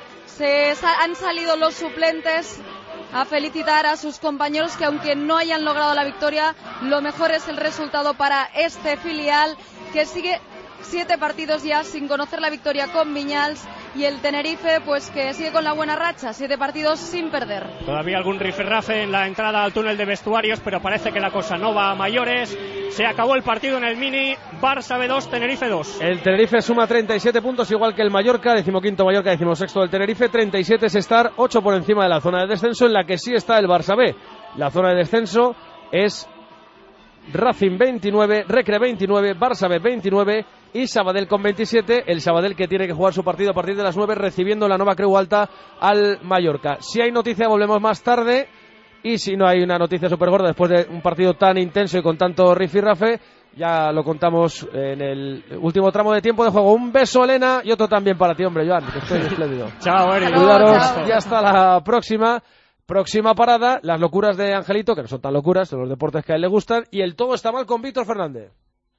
Han salido los suplentes a felicitar a sus compañeros, que aunque no hayan logrado la victoria, lo mejor es el resultado para este filial, que sigue 7 partidos ya sin conocer la victoria con Viñals, y el Tenerife pues que sigue con la buena racha, 7 partidos sin perder. Todavía algún rifirrafe en la entrada al túnel de vestuarios, pero parece que la cosa no va a mayores. Se acabó el partido en el mini. Barça B2, Tenerife 2. El Tenerife suma 37 puntos, igual que el Mallorca, 15º Mallorca, 16º del Tenerife. 37 es estar 8 por encima de la zona de descenso, en la que sí está el Barça B. La zona de descenso es Racing 29, Recre 29, Barça B 29 y Sabadell con 27. El Sabadell que tiene que jugar su partido a partir de las 9, recibiendo la Nova Creu Alta al Mallorca. Si hay noticia, volvemos más tarde. Y si no hay una noticia súper gorda después de un partido tan intenso y con tanto rifirrafe, ya lo contamos en el último tramo de tiempo de juego. Un beso, Elena, y otro también para ti, hombre, Joan, que estoy espléndido. Chao, Eri. Cuidaros, y hasta la próxima. Próxima parada, las locuras de Angelito, que no son tan locuras, son los deportes que a él le gustan, y el todo está mal con Víctor Fernández.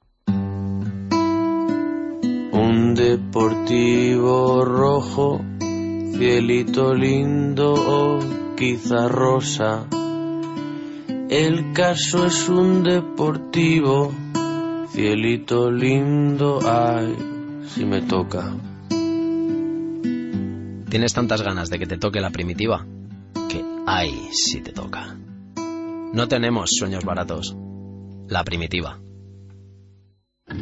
Un deportivo rojo, cielito lindo o quizá rosa. El caso es un deportivo, cielito lindo, ay, si me toca. ¿Tienes tantas ganas de que te toque la primitiva? Que ay, si te toca. No tenemos sueños baratos. La primitiva.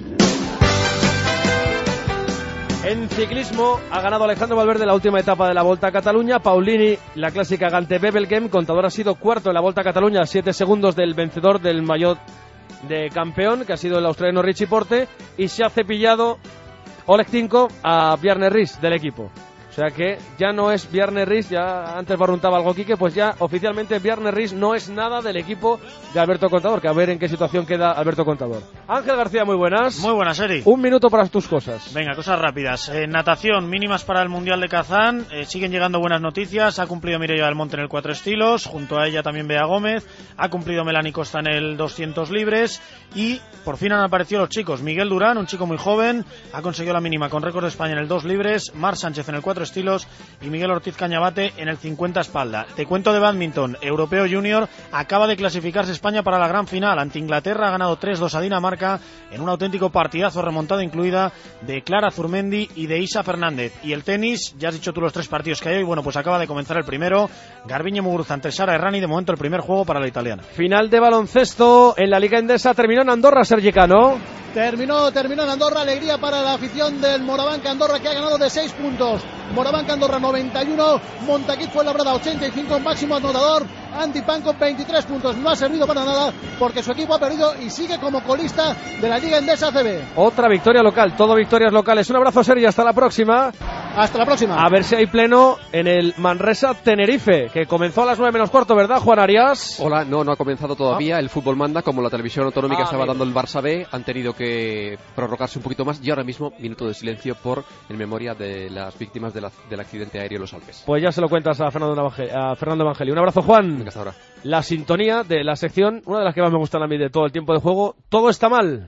En ciclismo ha ganado Alejandro Valverde la última etapa de la Volta a Cataluña. Paulini, la clásica Gante Bebelgem. Contador ha sido cuarto en la Volta a Cataluña, 7 segundos del vencedor del maillot de campeón, que ha sido el australiano Richie Porte. Y se ha cepillado Oleg Tinko a Bjarne Riis del equipo. O sea que ya no es Bjarne Riis, ya antes barruntaba algo Quique, pues ya oficialmente Bjarne Riis no es nada del equipo de Alberto Contador, que a ver en qué situación queda Alberto Contador. Ángel García, muy buenas. Muy buenas, Eri. Un minuto para tus cosas. Venga, cosas rápidas. Natación, mínimas para el Mundial de Kazán. Siguen llegando buenas noticias. Ha cumplido Mireia del Monte en el 4 estilos. Junto a ella también Bea Gómez. Ha cumplido Melanie Costa en el 200 libres. Y por fin han aparecido los chicos. Miguel Durán, un chico muy joven, ha conseguido la mínima con récord de España en el 2 libres. Mar Sánchez en el 4 estilos. Y Miguel Ortiz Cañabate en el 50 espalda. Te cuento de bádminton. Europeo Junior, acaba de clasificarse España para la gran final. Ante Inglaterra ha ganado 3-2 a Dinamarca en un auténtico partidazo, remontada incluida de Clara Zurmendi y de Isa Fernández. Y el tenis, ya has dicho tú los 3 partidos que hay hoy. Bueno, pues acaba de comenzar el primero. Garbiñe Muguruza ante Sara Errani, de momento el primer juego para la italiana. Final de baloncesto en la Liga Endesa. Terminó en Andorra, Sergi Cano. Terminó en Andorra, alegría para la afición del Morabanca Andorra, que ha ganado de 6 puntos. Morabanca Andorra 91, Montaquit Fuenlabrada 85, máximo anotador, Andy Pan con 23 puntos. No ha servido para nada porque su equipo ha perdido y sigue como colista de la Liga Endesa ACB. Otra victoria local, todo victorias locales. Un abrazo, Sergi, hasta la próxima. Hasta la próxima. A ver si hay pleno en el Manresa Tenerife, que comenzó a las 9 menos cuarto, ¿verdad, Juan Arias? Hola, no ha comenzado todavía. El fútbol manda, como la televisión autonómica estaba dando el Barça B, han tenido que prorrogarse un poquito más y ahora mismo minuto de silencio en memoria de las víctimas del accidente aéreo en los Alpes. Pues ya se lo cuentas a Fernando Evangeli. Un abrazo, Juan. Venga, hasta ahora. La sintonía de la sección, una de las que más me gustan a mí de todo el tiempo de juego, Todo está mal.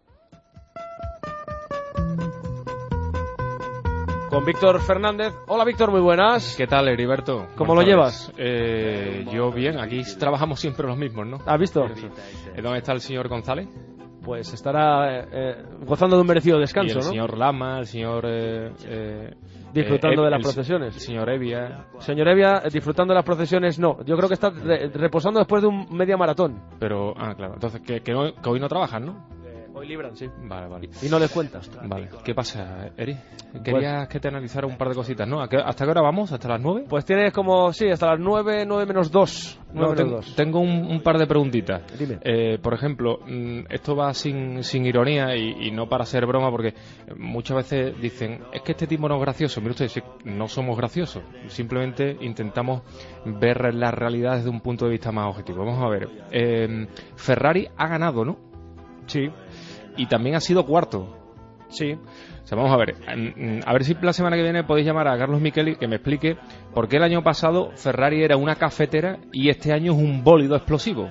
Con Víctor Fernández. Hola, Víctor, muy buenas. ¿Qué tal, Heriberto? ¿Cómo lo llevas? Yo bien, aquí trabajamos siempre los mismos, ¿no? ¿Has visto? ¿Dónde está el señor González? Pues estará gozando de un merecido descanso, y el ¿no? Señor Lama, el señor... disfrutando de las procesiones. El señor Evia. Señor Evia, disfrutando de las procesiones, no. Yo creo que está reposando después de un media maratón. Pero, claro. Entonces, que hoy no trabajan, ¿no? Hoy libran, sí. Vale. Y no les cuentas. Vale. ¿Qué pasa, Eri? Querías que te analizara un par de cositas, ¿no? ¿Hasta qué hora vamos? ¿Hasta las 9? Pues tienes hasta las 9 menos 2. Tengo un par de preguntitas. Dime. Por ejemplo, esto va sin ironía y no para hacer broma, porque muchas veces dicen, es que este tipo no es gracioso. Mire usted, no somos graciosos. Simplemente intentamos ver la realidad desde un punto de vista más objetivo. Vamos a ver. Ferrari ha ganado, ¿no? Sí. Y también ha sido cuarto. Sí. O sea, vamos a ver si la semana que viene podéis llamar a Carlos Micheli que me explique por qué el año pasado Ferrari era una cafetera y este año es un bólido explosivo.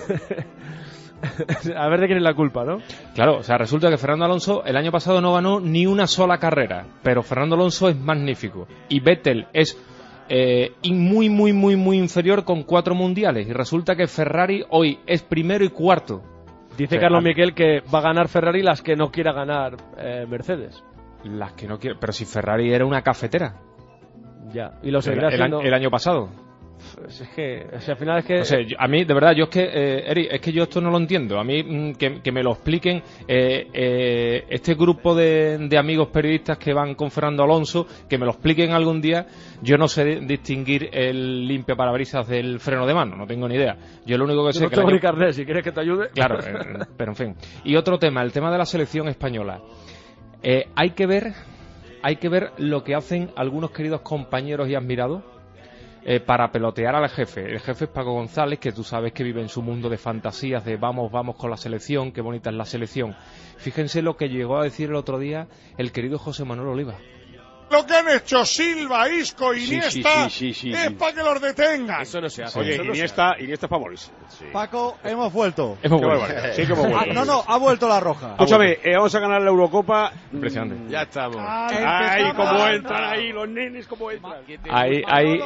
A ver de quién es la culpa, ¿no? Claro, o sea, resulta que Fernando Alonso el año pasado no ganó ni una sola carrera, pero Fernando Alonso es magnífico. Y Vettel es muy inferior con 4 mundiales. Y resulta que Ferrari hoy es primero y cuarto. Dice Carlos Miquel que va a ganar Ferrari las que no quiera ganar Mercedes. Las que no quiera. Pero si Ferrari era una cafetera. Ya. Y lo seguirá siendo el año pasado. Pues es que, al final es que... O sea, a mí, de verdad, yo es que, Eri, es que yo esto no lo entiendo. A mí, que me lo expliquen este grupo de amigos periodistas que van con Fernando Alonso, que me lo expliquen algún día. Yo no sé distinguir el limpiaparabrisas del freno de mano, no tengo ni idea. Yo lo único que sé no tengo ni carnet, si quieres que te ayude. Claro, pero en fin. Y otro tema, el tema de la selección española. Hay que ver lo que hacen algunos queridos compañeros y admirados para pelotear al jefe. El jefe es Paco González, que tú sabes que vive en su mundo de fantasías, de vamos con la selección, qué bonita es la selección. Fíjense lo que llegó a decir el otro día el querido José Manuel Oliva. Lo que han hecho Silva, Isco, Iniesta es para que los detengan. Eso no se hace. Oye, Iniesta es para morirse. Paco, hemos vuelto. Sí que hemos vuelto. Ha vuelto la roja. Escúchame, vamos a ganar la Eurocopa. Impresionante. Ya estamos. Ay, cómo entran ahí los nenes, cómo entran. Ahí.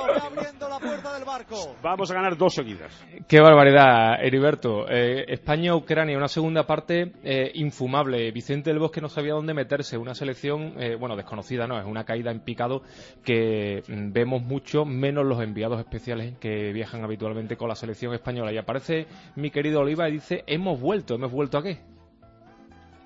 Vamos a ganar 2 seguidas. Qué barbaridad, Heriberto. España-Ucrania, una segunda parte infumable. Vicente del Bosque no sabía dónde meterse. Una selección, desconocida, no, es una caída en picado que vemos mucho, menos los enviados especiales que viajan habitualmente con la selección española. Y aparece mi querido Oliva y dice, ¿hemos vuelto a qué? No sé,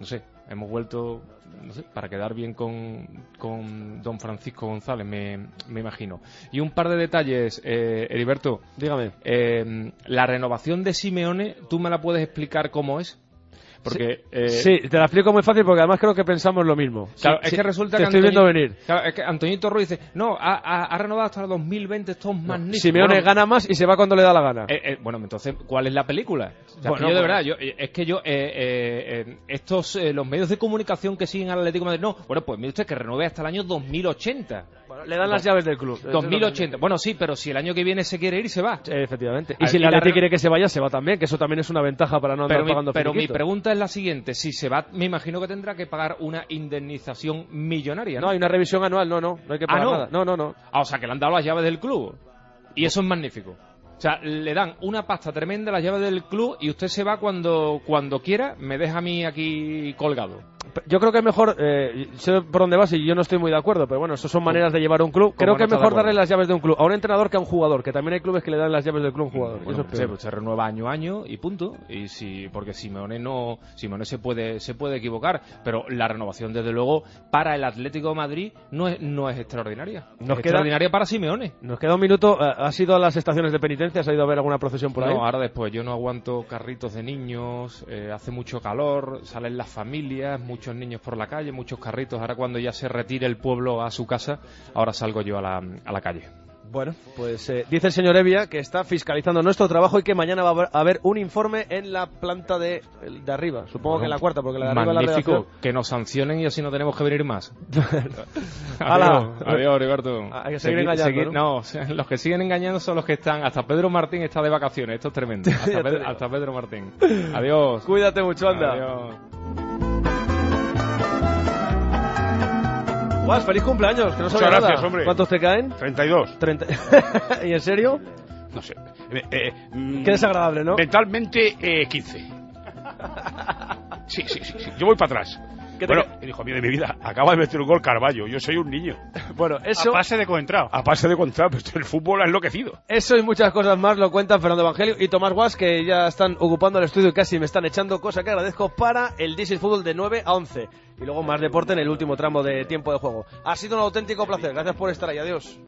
hemos vuelto, no sé, para quedar bien con don Francisco González, me imagino. Y un par de detalles, Heriberto. Dígame. La renovación de Simeone, ¿tú me la puedes explicar cómo es? Porque, sí, te la explico muy fácil porque además creo que pensamos lo mismo. Claro, Sí, es que resulta te que estoy viendo venir. Claro, es que Antoñito Ruiz dice, no, ha renovado hasta el 2020, esto es magnífico. Simeone bueno, gana más y se va cuando le da la gana. Bueno, entonces, ¿cuál es la película? O sea, Bueno, que yo de bueno. verdad, los medios de comunicación que siguen al Atlético de Madrid, no, bueno, pues mire usted que renueve hasta el año 2080. Bueno, le dan las llaves del club. 2080. Bueno, sí, pero si el año que viene se quiere ir, se va. Efectivamente. Y si el Atlético quiere que se vaya, se va también, que eso también es una ventaja para no andar pagando Pero mi finiquitos. pregunta es la siguiente, si se va, me imagino que tendrá que pagar una indemnización millonaria, ¿no? No, hay una revisión anual, no hay que pagar ¿no? nada. No. O sea, que le han dado las llaves del club. Y eso es magnífico. O sea, le dan una pasta tremenda, las llaves del club, y usted se va cuando quiera, me deja a mí aquí colgado. Yo creo que es mejor, sé por dónde vas y yo no estoy muy de acuerdo, pero bueno, eso son maneras de llevar un club. Creo que es mejor darle las llaves de un club a un entrenador que a un jugador, que también hay clubes que le dan las llaves del club a un jugador. Bueno, Eso es peor. pues se renueva año a año y punto. Porque Simeone se puede equivocar, pero la renovación desde luego para el Atlético de Madrid no es extraordinaria. Es extraordinaria para Simeone. Nos queda un minuto. ¿Has ido a las estaciones de penitencia? ¿Has ido a ver alguna procesión por ahí? No, ahora después. Yo no aguanto carritos de niños, hace mucho calor, salen las familias, muchos niños por la calle, muchos carritos. Ahora cuando ya se retire el pueblo a su casa, ahora salgo yo a la calle. Bueno, pues dice el señor Evia que está fiscalizando nuestro trabajo y que mañana va a haber un informe en la planta de arriba. Supongo que en la cuarta, porque la de arriba es la magnífico, redacción. que nos sancionen y así no tenemos que venir más. ¡Hala! Adiós, Heriberto. Hay que seguir engañando, ¿no? Los que siguen engañando son los que están. Hasta Pedro Martín está de vacaciones, esto es tremendo. Hasta Pedro Martín. Adiós. Cuídate mucho, anda. Adiós. Guas, feliz cumpleaños, que no sabía Muchas nada. gracias, hombre. ¿Cuántos te caen? 32. 30. ¿Y en serio? No sé. Qué desagradable, ¿no? Mentalmente, 15. Sí. Yo voy para atrás. Bueno, el hijo mío de mi vida, acaba de meter un gol Carballo. Yo soy un niño. Bueno, eso... A pase de coentrado. A pase de coentrado, pues el fútbol ha enloquecido. Eso y muchas cosas más lo cuentan Fernando Evangelio y Tomás Guas, que ya están ocupando el estudio y casi me están echando, cosa que agradezco, para el This is Fútbol de 9 a 11. Y luego más deporte en el último tramo de tiempo de juego. Ha sido un auténtico placer. Gracias por estar ahí. Adiós.